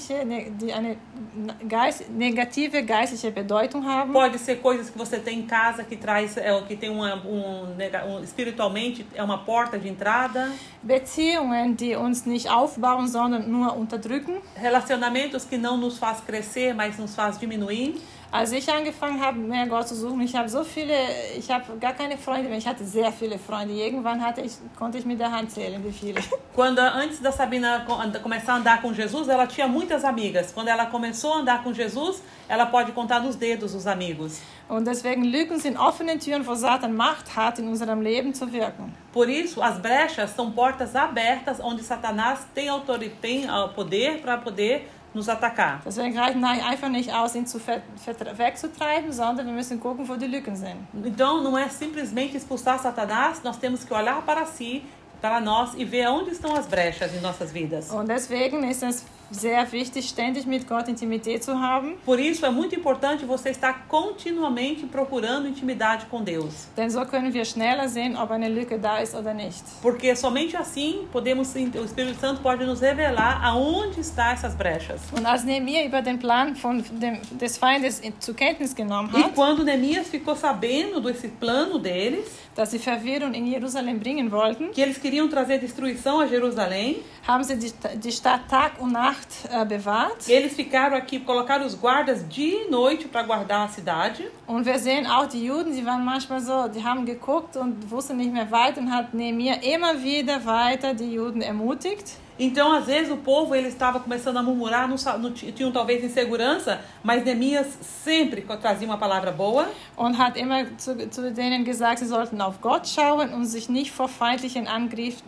negative geistliche Bedeutung haben. Pode ser coisas que você tem em casa que traz, que tem espiritualmente é uma porta de entrada. Beziehungen, die uns nicht aufbauen, sondern nur unterdrücken. Relacionamentos que não nos faz crescer, mas nos faz diminuir. Als ich angefangen habe, mehr Gott zu suchen, ich habe gar keine Freunde mehr. Ich hatte sehr viele Freunde. Irgendwann konnte ich mit der Hand zählen, wie viele. Antes da Sabina começar a andar com Jesus, ela tinha muitas amigas. Quando ela começou a andar com Jesus, ela pode contar nos dedos os amigos. Und deswegen Lügen sind offene Türen, wo Satan Macht hat, in unserem Leben zu wirken. Por isso, as brechas são portas abertas onde Satanás tem poder para poder nos atacar. Deswegen reicht einfach nicht aus, ihn wegzutreiben, sondern wir müssen gucken, wo die Lücken sind. Então, não é simplesmente expulsar Satanás, nós temos que olhar para si, para nós e ver onde estão as brechas em nossas vidas. Und deswegen ist es sehr wichtig, ständig mit Gott Intimität zu haben. Por isso é muito importante você estar continuamente procurando intimidade com Deus. Denn so können wir schneller sehen, ob eine Lücke da ist oder nicht. Porque somente assim o Espírito Santo pode nos revelar aonde estão essas brechas. Und als Nehemia über den Plan des Feindes zur Kenntnis genommen hat, e quando Neemias ficou sabendo desse plano deles, dass sie Verwirrung in Jerusalem bringen wollten, que eles queriam trazer destruição a Jerusalém, haben sie die Stadt Tag und Nacht bewahrt. Eles colocaram os guardas dia e noite para guardar a cidade. Und wir sehen auch die Juden, die waren manchmal so, die haben geguckt und wussten nicht mehr weiter und hat Nehemia immer wieder weiter die Juden ermutigt. Então, às vezes, o povo ele estava começando a murmurar, tinham talvez insegurança, mas Neemias sempre trazia uma palavra boa. Und hat immer zu denen gesagt, sie sollten auf Gott schauen und sich nicht vor feindlichen Angriffen,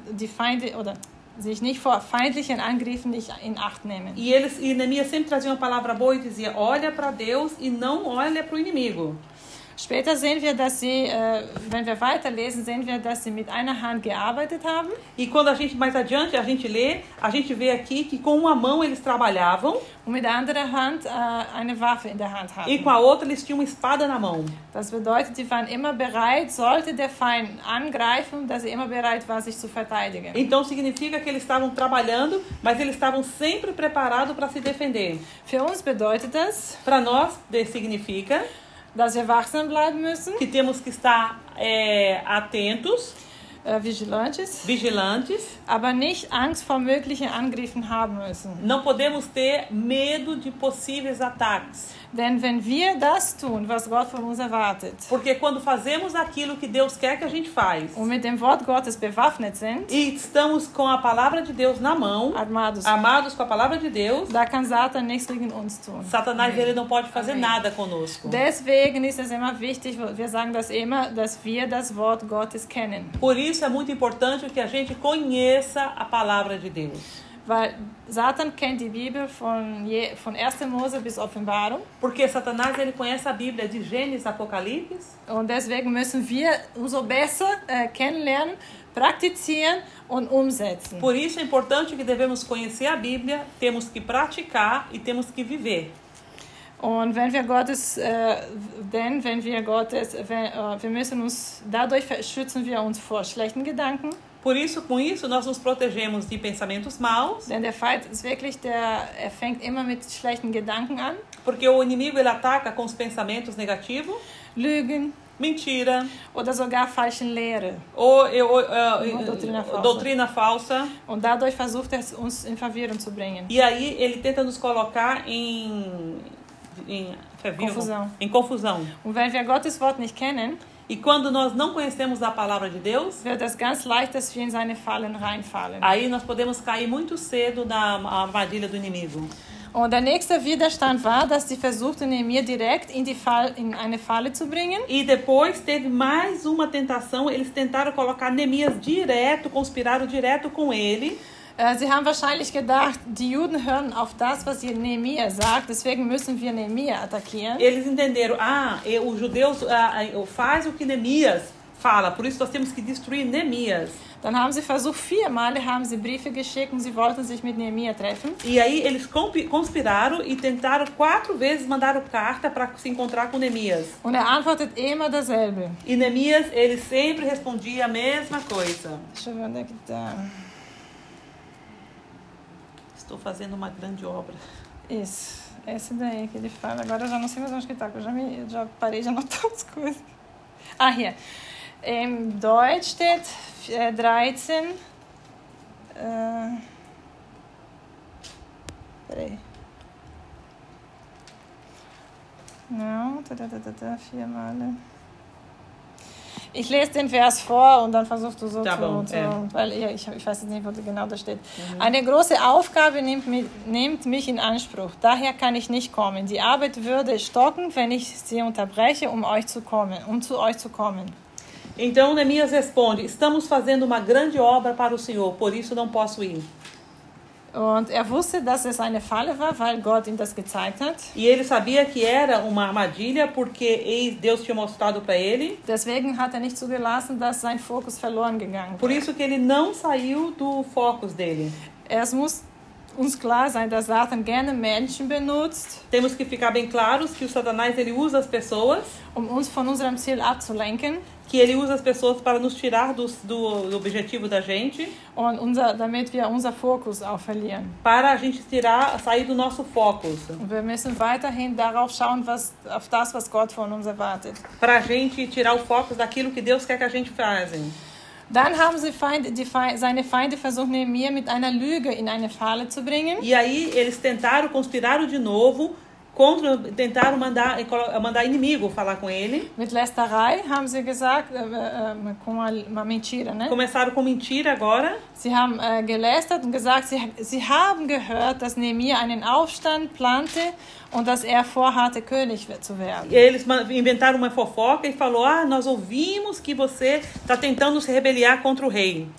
sich nicht vor feindlichen Angriffen nicht in Acht nehmen. E Neemias sempre trazia uma palavra boa e dizia, olha para Deus e não olha para o inimigo. Später sehen wir, dass sie, wenn wir weiterlesen, sehen wir, dass sie mit einer Hand gearbeitet haben. E quando a gente mais adiante a gente lê, a gente vê aqui que com uma mão eles trabalhavam Und mit der anderen Hand eine Waffe in der Hand hatten. e com a outra eles tinham uma espada na mão. Das bedeutet, sie waren immer bereit, sollte der Feind angreifen, dass sie immer bereit war, sich zu verteidigen. Então significa que eles estavam trabalhando, mas eles estavam sempre preparados para se defender. Für uns bedeutet das, Para nós, significa dass wir wachsam bleiben müssen, que temos que estar atentos, vigilantes, aber nicht Angst vor möglichen Angriffen haben müssen. não podemos ter medo de possíveis ataques. Denn wenn wir das tun, was Gott von uns erwartet, Porque quando fazemos aquilo que Deus quer que a gente faz und mit dem Wort Gottes bewaffnet sind, e estamos com a palavra de Deus na mão, amados com a palavra de Deus, da kann Satan nichts gegen uns tun. Satanás ele não pode fazer Amém. nada conosco. Deswegen ist es immer wichtig, wir sagen das immer, dass wir das Wort Gottes kennen. Por isso é muito importante que a gente conheça a palavra de Deus. Weil Satan kennt die Bibel von 1. Mose bis Offenbarung. Porque Satanás ele conhece a Bíblia de Gênesis a Apocalipse. Und deswegen müssen wir umso besser kennenlernen, praktizieren und umsetzen. Por isso é importante que devemos conhecer a Bíblia, temos que praticar e temos que viver. Und wenn wir wir müssen uns, dadurch schützen wir uns vor schlechten Gedanken. Por isso, com isso, nós nos protegemos de pensamentos maus. Denn der Feind ist wirklich, er fängt immer mit schlechten Gedanken an. Porque o inimigo ele ataca com os pensamentos negativos, Lügen, mentira, oder sogar falschen Lehre. ou Doutrina falsa. falsa. Und dadurch versucht er uns in Verwirrung zu bringen. E aí ele tenta nos colocar em Confusão. Em confusão. Und wenn wir Gottes Wort nicht kennen, E quando nós não conhecemos a palavra de Deus, wird es ganz leicht, dass wir in seine Fallen reinfallen. aí nós podemos cair muito cedo na armadilha do inimigo. Und der nächste Widerstand war, dass sie versuchten, Nehemia direkt in eine Falle zu bringen. E depois teve mais uma tentação, eles tentaram colocar Neemias direto, conspiraram direto com ele. Sie haben wahrscheinlich gedacht, die Juden hören auf das, was Nehemia sagt, deswegen müssen wir Nehemia attackieren. Eles entenderam, os judeus faz o que Neemias fala, por isso nós temos que destruir Neemias. Dann haben sie versucht, 4 Male haben sie Briefe geschickt und sie wollten sich mit Nehemia treffen. E aí eles conspiraram e tentaram 4 vezes mandaram carta para se encontrar com Neemias. Und antwortet immer dasselbe. E Neemias, ele sempre respondia a mesma coisa. Deixa eu ver onde é que tá. Estou fazendo uma grande obra. Isso, esse daí que ele fala. Agora eu já não sei mais onde que tá, porque eu já parei de anotar as coisas. Hier. Im Deutsch steht 13. Peraí. Não, 4 Male. Ich lese den Vers vor und dann versuchst du so weil ich weiß jetzt nicht, wo genau da steht. Eine große Aufgabe nimmt mich in Anspruch. Daher kann ich nicht kommen. Die Arbeit würde stocken, wenn ich sie unterbreche, um zu euch zu kommen. Então Neemias responde: estamos fazendo uma grande obra para o Senhor, por isso não posso ir. Und wusste, dass es eine Falle war, weil Gott ihm das gezeigt hat. E ele sabia que era uma armadilha porque Deus tinha mostrado para ele. Deswegen hat nicht zugelassen, dass sein Fokus verloren gegangen Por isso que ele não saiu do foco dele. Es muss uns klar sein, dass Satan gerne Menschen benutzt. Temos que ficar bem claros que o Satanás ele usa as pessoas, uns von unserem Ziel abzulenken. Que ele usa as pessoas para nos tirar do objetivo da gente. Und damit wir unser Fokus auch verlieren. Para a gente sair do nosso foco. Und wir müssen weiterhin darauf schauen, auf das, was Gott von uns erwartet. Para a gente tirar o foco daquilo que Deus quer que a gente faça. Dann haben seine Feinde versucht, Nehemia mit einer Lüge in eine Falle zu bringen. E aí eles conspiraram de novo, tentaram mandar inimigo falar com ele. Mit Lästerei haben sie gesagt, com uma mentira, né? Começaram com mentira agora. Sie haben gelästert und gesagt, sie haben gehört, dass Nehemia einen Aufstand plante und dass vorhatte, König zu werden. E eles inventaram uma fofoca e falou: nós ouvimos que você está tentando se rebeliar contra o rei.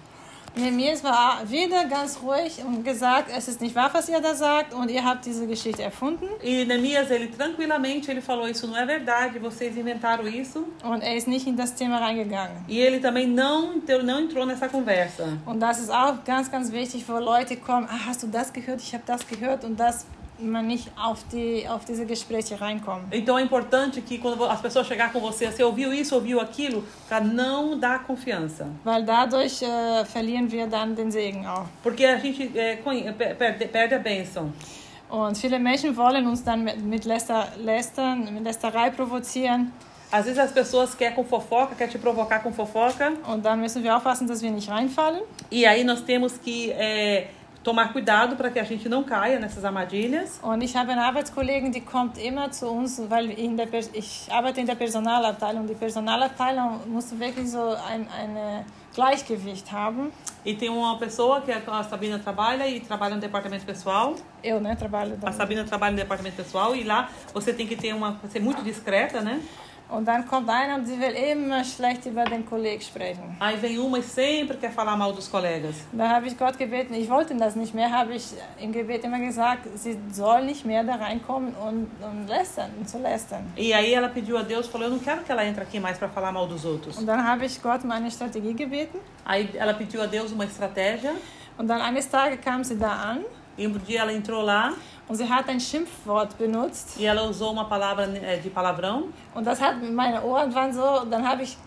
Neemias war wieder ganz ruhig und gesagt, es ist nicht wahr, was ihr da sagt und ihr habt diese Geschichte erfunden. E Neemias, ele tranquilamente, ele falou, isso não é verdade, vocês inventaram isso. Und er ist nicht in das Thema reingegangen. E ele também não entrou nessa conversa. Und das ist auch ganz, ganz wichtig, wo Leute kommen, hast du das gehört, ich habe das gehört und das man nicht auf diese Gespräche reinkommt. Então é importante que quando as pessoas chegarem com você ouviu isso, ouviu aquilo, para não dar confiança. Weil dadurch verlieren wir dann den Segen auch. Porque a gente perde a bênção. Und viele Menschen wollen uns dann mit Lästerei provozieren. Às vezes as pessoas querem com fofoca, querem te provocar com fofoca. Und dann müssen wir aufpassen, dass wir nicht reinfallen. E aí nós temos que tomar cuidado para que a gente não caia nessas armadilhas. Und ich habe eine Arbeitskollegen, die kommt immer zu uns, weil ich arbeite in der Personalabteilung. Die Personalabteilung muss wirklich so ein Gleichgewicht haben. E tem uma pessoa que a Sabina trabalha e trabalha no departamento pessoal. Eu, né, trabalho da... A Sabina trabalha no departamento pessoal e lá você tem que ser muito discreta, né? Und dann kommt einer und sie will immer schlecht über den Kollegen sprechen. Aí vem uma e sempre quer falar mal dos colegas. Da habe ich Gott gebeten, ich wollte das nicht mehr, habe ich im Gebet immer gesagt, sie soll nicht mehr da reinkommen und zu lästern. E aí ela pediu a Deus, falou, eu não quero que ela entre aqui mais para falar mal dos outros. Und dann habe ich Gott meine Strategie gebeten. Aí ela pediu a Deus uma estratégia. Und dann eines Tages kam sie da an. E um dia ela entrou lá. Und sie hat ein Schimpfwort benutzt. E ela usou uma palavra de palavrão. Und das hat meine Ohren waren so, dann habe ich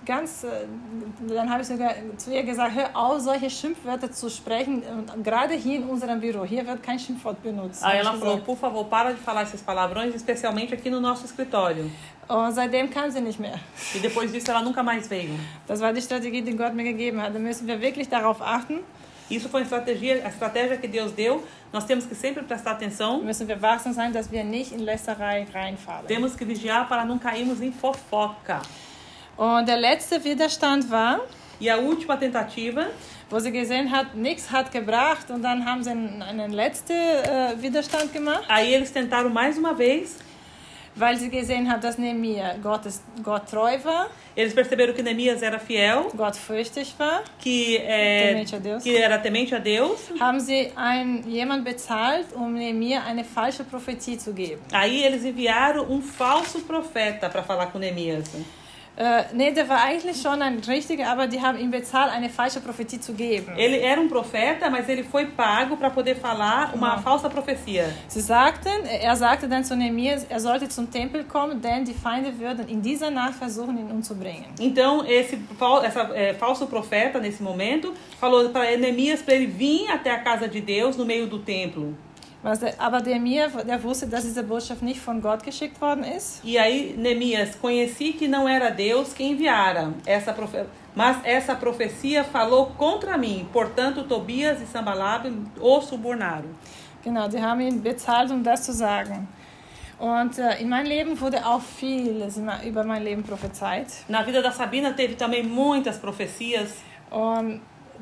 sogar zu ihr gesagt, hör auf, solche Schimpfwörter zu sprechen. Und gerade hier in unserem Büro, hier wird kein Schimpfwort benutzt. Aí ela falou, por favor, para de falar esses palavrões, especialmente aqui no nosso escritório. Und seitdem kam sie nicht mehr. E depois disso ela nunca mais veio. Das war die Strategie, die Gott mir gegeben hat. Da müssen wir wirklich darauf achten. Isso foi a estratégia que Deus deu. Nós temos que sempre prestar atenção. Müssen wir wachsam sein, dass wir nicht in Lästerei reinfallen. Temos que vigiar para não cairmos em fofoca. Und der letzte Widerstand war, e a última tentativa, wo sie gesehen hat, nichts hat gebracht, und dann haben sie einen letzten Widerstand gemacht. Aí eles tentaram mais uma vez. Weil sie gesehen hat, dass Neemia Gott treu war. Eles perceberam que Neemias era fiel, gottfürchtig war, que era temente a Deus. Haben sie jemand bezahlt, Neemia eine falsche Prophetie zu geben. Aí eles enviaram falso profeta para falar com Neemias. Nee, der war eigentlich schon ein richtiger, aber die haben ihn bezahlt, eine falsche Prophetie zu geben. Ele era profeta, mas ele foi pago para poder falar uma falsa profecia. Er sagte dann zu Neemias, sollte zum Tempel kommen, denn die Feinde würden in dieser Nacht versuchen, ihn umzubringen. Então, essa falso profeta, nesse momento, falou para Neemias para ele vir até a casa de Deus no meio do templo. Aber Neemia, der wusste, dass diese Botschaft nicht von Gott geschickt worden ist. E aí, Neemias, conheci que não era Deus quem enviara mas essa profecia falou contra mim. Portanto, Tobias e Sanballat o subornaram. Genau, die haben ihn bezahlt, das zu sagen. Und in meinem Leben wurde auch vieles über mein Leben prophezeit. Na vida da Sabina teve também muitas profecias. Und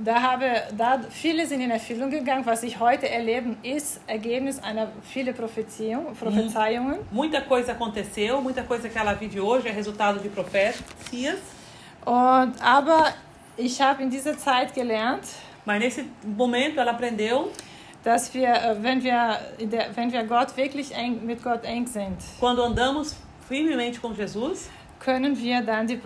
viele sind in Erfüllung gegangen. Was ich heute erlebe, ist Ergebnis einer vielen Prophezeiungen. Muita coisa aconteceu, muita coisa que ela vive hoje é resultado de profecias. Aber ich habe in dieser Zeit gelernt, mas nesse momento ela aprendeu, dass wenn wir Gott wirklich mit Gott eng sind, quando andamos firmemente com Jesus, können wir dann die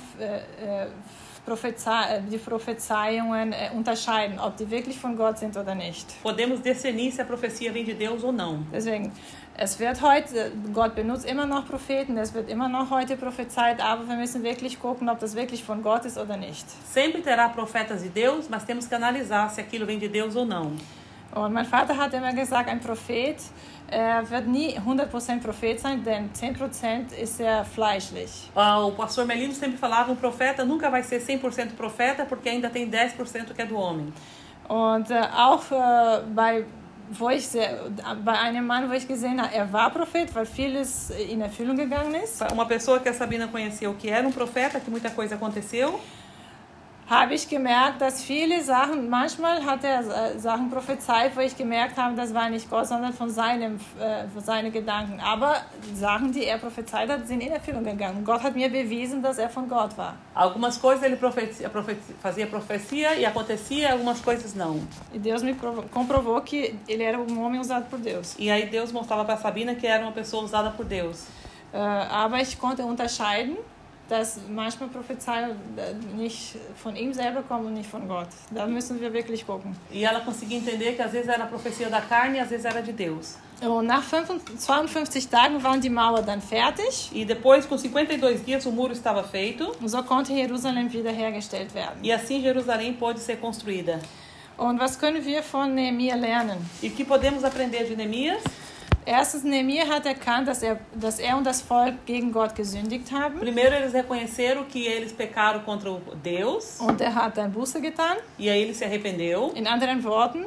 Prophezeiungen unterscheiden, ob die wirklich von Gott sind oder nicht. Podemos discernir se a profecia vem de Deus ou não. Deswegen, es wird heute, Gott benutzt immer noch Propheten, es wird immer noch heute prophezeit, aber wir müssen wirklich gucken, ob das wirklich von Gott ist oder nicht. Sempre terá profetas de Deus, mas temos que analisar se aquilo vem de Deus ou não. Und mein Vater hat immer gesagt, ein Prophet wird nie 100% Prophet sein, denn 10% ist fleischlich. O pastor Melino sempre falava, profeta nunca vai ser 100% profeta, porque ainda tem 10% que é do homem. Und auch bei einem Mann, wo ich gesehen habe, war Prophet, weil vieles in Erfüllung gegangen ist. Uma pessoa que a Sabina conheceu que era profeta, que muita coisa aconteceu. habe ich gemerkt, dass viele Sachen, manchmal hat er Sachen prophezeit, wo ich gemerkt habe, das war nicht Gott, sondern von seine Gedanken. Aber Sachen, die er prophezeit hat, sind in Erfüllung gegangen. Gott hat mir bewiesen, dass er von Gott war. Algumas coisas ele fazia profecia e acontecia, algumas coisas não. E Deus me comprovou que ele era um homem usado por Deus. E aí Deus mostrava para Sabina que era uma pessoa usada por Deus. Aber ich konnte unterscheiden, dass manchmal Prophezeiungen nicht von ihm selber kommen und nicht von Gott. Da müssen wir wirklich gucken. E ela conseguia entender que às vezes era a profecia da carne e às vezes era de Deus. Und nach 52 Tagen waren die Mauer dann fertig. E depois, com 52 dias, o muro estava feito. Und so konnte Jerusalem wiederhergestellt werden. E assim Jerusalém pôde ser construída. Und was können wir von Nehemia lernen? E o que podemos aprender de Neemias? Erstens, Nehemia hat erkannt, dass er und das Volk gegen Gott gesündigt haben. Primeiro, eles reconheceram que eles pecaram contra Deus. Und er hat dann Buße getan. E aí ele se arrependeu. In anderen Worten,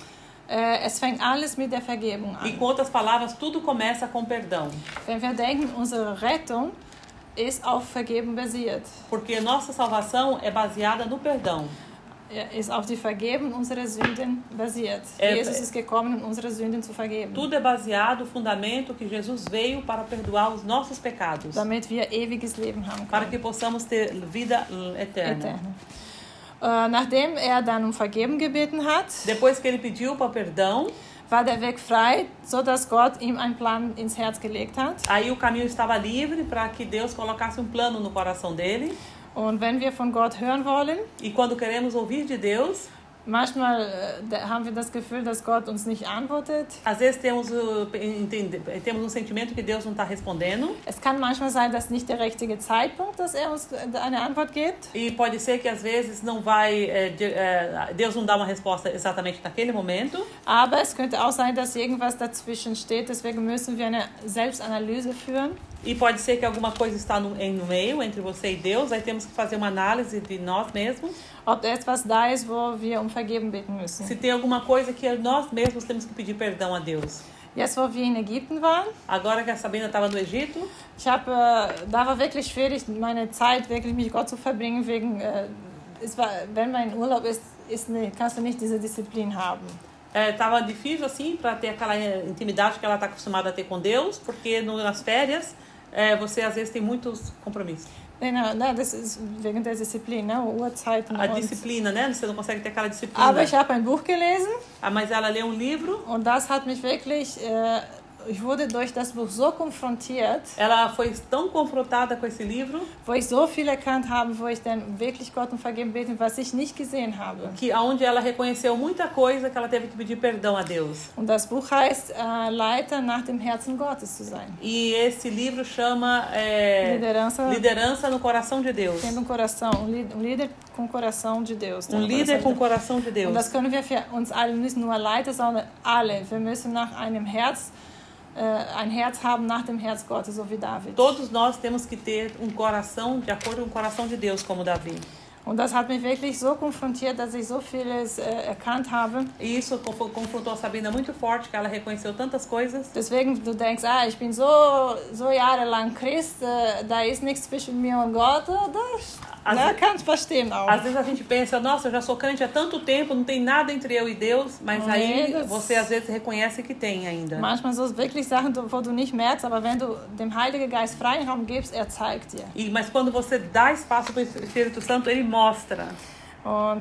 es fängt alles mit der Vergebung E an. com outras palavras, tudo começa com perdão. Wenn wir denken, unsere Rettung ist auf Vergebung basiert. Porque nossa salvação é baseada no perdão. Ist auf die Vergebung unserer Sünden basiert. Jesus ist gekommen, um unsere Sünden zu vergeben. Tudo é baseado no fundamento que Jesus veio para perdoar os nossos pecados. Damit wir ewiges Leben haben Para können. que possamos ter vida eterna. Nachdem er dann um Vergebung gebeten hat, Depois que ele pediu para perdão, war der Weg frei, sodass Gott ihm einen Plan ins Herz gelegt hat. aí o caminho estava livre para que Deus colocasse um plano no coração dele. Und wenn wir von Gott hören wollen, E quando queremos ouvir de Deus, manchmal haben wir das Gefühl, dass Gott uns nicht antwortet. às vezes temos um sentimento que Deus não está respondendo. Es kann manchmal sein, dass nicht der richtige Zeitpunkt, dass er uns eine Antwort gibt. E pode ser que às vezes não vai, Deus não dá uma resposta exatamente naquele momento. Aber es könnte auch sein, dass irgendwas dazwischen steht. Deswegen müssen wir eine Selbstanalyse führen. E pode ser que alguma coisa está no meio entre você e Deus. Aí temos que fazer uma análise de nós mesmos. Ob etwas da ist, wo wir um Vergebung beten müssen. Se tem alguma coisa que nós mesmos temos que pedir perdão a Deus. Jetzt, wo wir in Ägypten waren, Agora que a Sabina estava no Egito, da war wirklich schwierig, meine Zeit wirklich mit Gott zu verbringen, wegen, wenn man in Urlaub ist, kannst du nicht diese Disziplin haben. estava difícil assim para ter aquela intimidade que ela está acostumada a ter com Deus, porque nas férias você às vezes tem muitos compromissos. Nein, das ist wegen der Disziplin, ne? Uhrzeiten. A disciplina, né? Você não consegue ter aquela disciplina. Aber ich habe ein Buch gelesen. Mas ela leu um livro. Und das hat mich wirklich, ich wurde durch das Buch so konfrontiert. Ela foi tão confrontada com esse livro. Wo ich so viel erkannt habe, wo ich dann wirklich Gott um Vergebung bete, was ich nicht gesehen habe. Que onde ela reconheceu muita coisa que ela teve que pedir perdão a Deus. Und das Buch heißt Leiter nach dem Herzen Gottes zu sein. E esse livro chama Liderança no Coração de Deus. Tendo coração, líder com coração de Deus. Líder com coração de Deus. Und das können wir für uns alle, nicht nur Leiter, sondern alle. Wir müssen nach einem Herz ein Herz haben nach dem Herz Gottes, so wie David. Todos nós temos que ter um coração de acordo com o coração de Deus, como Davi. Und das hat mich wirklich so konfrontiert, dass ich so vieles erkannt habe. E isso confrontou a Sabina muito forte, que ela reconheceu tantas coisas. Deswegen, du denkst, ich bin so jahrelang Christ, da ist nichts zwischen mir und Gott. Da kannst verstehen auch. Às vezes a gente pensa, nossa, eu já sou crente há tanto tempo, não tem nada entre eu e Deus, mas aí você às vezes reconhece que tem ainda. Manchmal so wirklich Sachen, wo du nicht merkst, aber wenn du dem Heiligen Geist freien Raum gibst, zeigt dir. Mas quando você dá espaço para o Espírito Santo, ele mostra. Und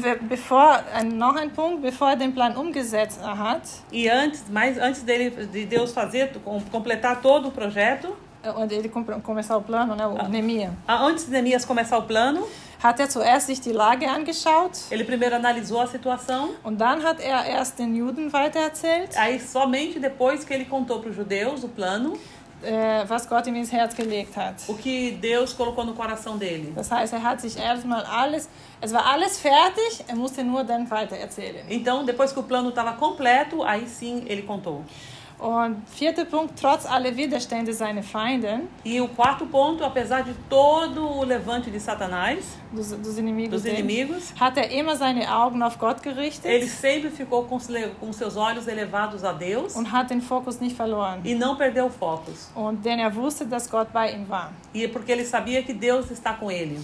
noch ein Punkt, bevor er den Plan umgesetzt hat. E antes de Deus completar todo o projeto. Und ele começar o plano, né, o Neemia. Antes de Neemias começar o plano, hat zuerst sich die Lage angeschaut. Ele primeiro analisou a situação. Und dann hat erst den Juden weitererzählt. Aí somente depois que ele contou para os judeus o plano. Was Gott ihm ins Herz gelegt hat. O que Deus colocou no coração dele. Das heißt, hat sich erstmal es war alles fertig, musste nur dann weitererzählen. Então, depois que o plano estava completo, aí sim ele contou. Und vierter Punkt, trotz aller Widerstände seiner Feinde. E o quarto ponto, apesar de todo o levante de Satanás, dos inimigos, hat immer seine Augen auf Gott gerichtet. Ele sempre ficou com seus olhos elevados a Deus. Und hat den Fokus nicht verloren. E não perdeu o foco. Und denn wusste, dass Gott bei ihm war. E porque ele sabia que Deus está com ele.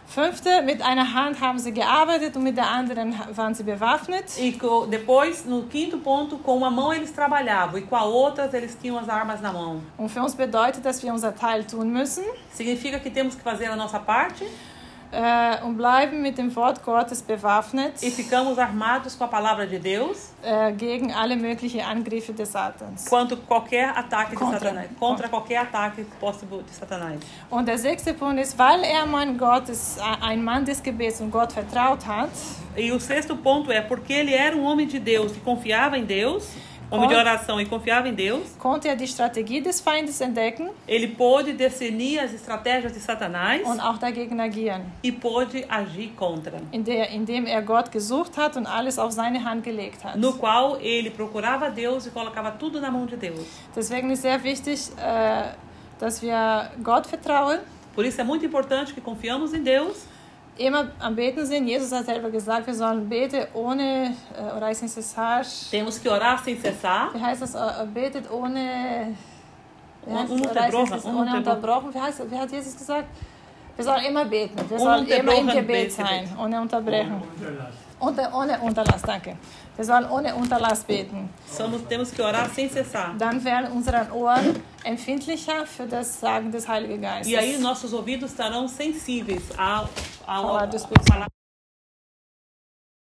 Fünfte, mit einer Hand haben sie gearbeitet und mit der anderen waren sie bewaffnet. E depois, no quinto ponto, com uma mão eles trabalhavam e com a outra eles tinham as armas na mão. Und für uns bedeutet, dass wir unser Teil tun müssen. Significa que temos que fazer a nossa parte. Und bleiben mit dem Wort Gottes bewaffnet. E ficamos armados com a palavra de Deus. Gegen alle möglichen Angriffe des Satans. Quanto qualquer ataque de Satanás. Contra qualquer ataque possível de Satanás. Und der sechste Punkt ist, weil er ein Mann des Gebets und Gott vertraut hat. E o sexto ponto é porque ele era um homem de Deus e confiava em Deus. Homem de oração e confiava em Deus. Konnte er die Strategie des Feindes entdecken. Ele pôde discernir as estratégias de Satanás. Und auch dagegen agieren. E pôde agir contra. Indem er Gott gesucht hat und alles auf seine Hand gelegt hat. No qual ele procurava Deus e colocava tudo na mão de Deus. Deswegen ist sehr wichtig, dass wir Gott vertrauen. Por isso é muito importante que confiamos em Deus. Immer am Beten sind. Jesus hat selber gesagt, wir sollen beten ohne orar sem cessar. Temos que orar sem cessar. Wie heißt das? Betet ohne unterbrochen. Wie hat Jesus gesagt? Wir sollen immer beten. Wir sollen immer im Gebet sein. Ohne unterbrechen. Ohne Unterlass, danke. Wir sollen ohne Unterlass beten. Temos que orar sem cessar. Dann werden unsere Ohren empfindlicher für das Sagen des Heiligen Geistes. E aí nossos ouvidos estarão sensíveis ao falar do Espírito Santo.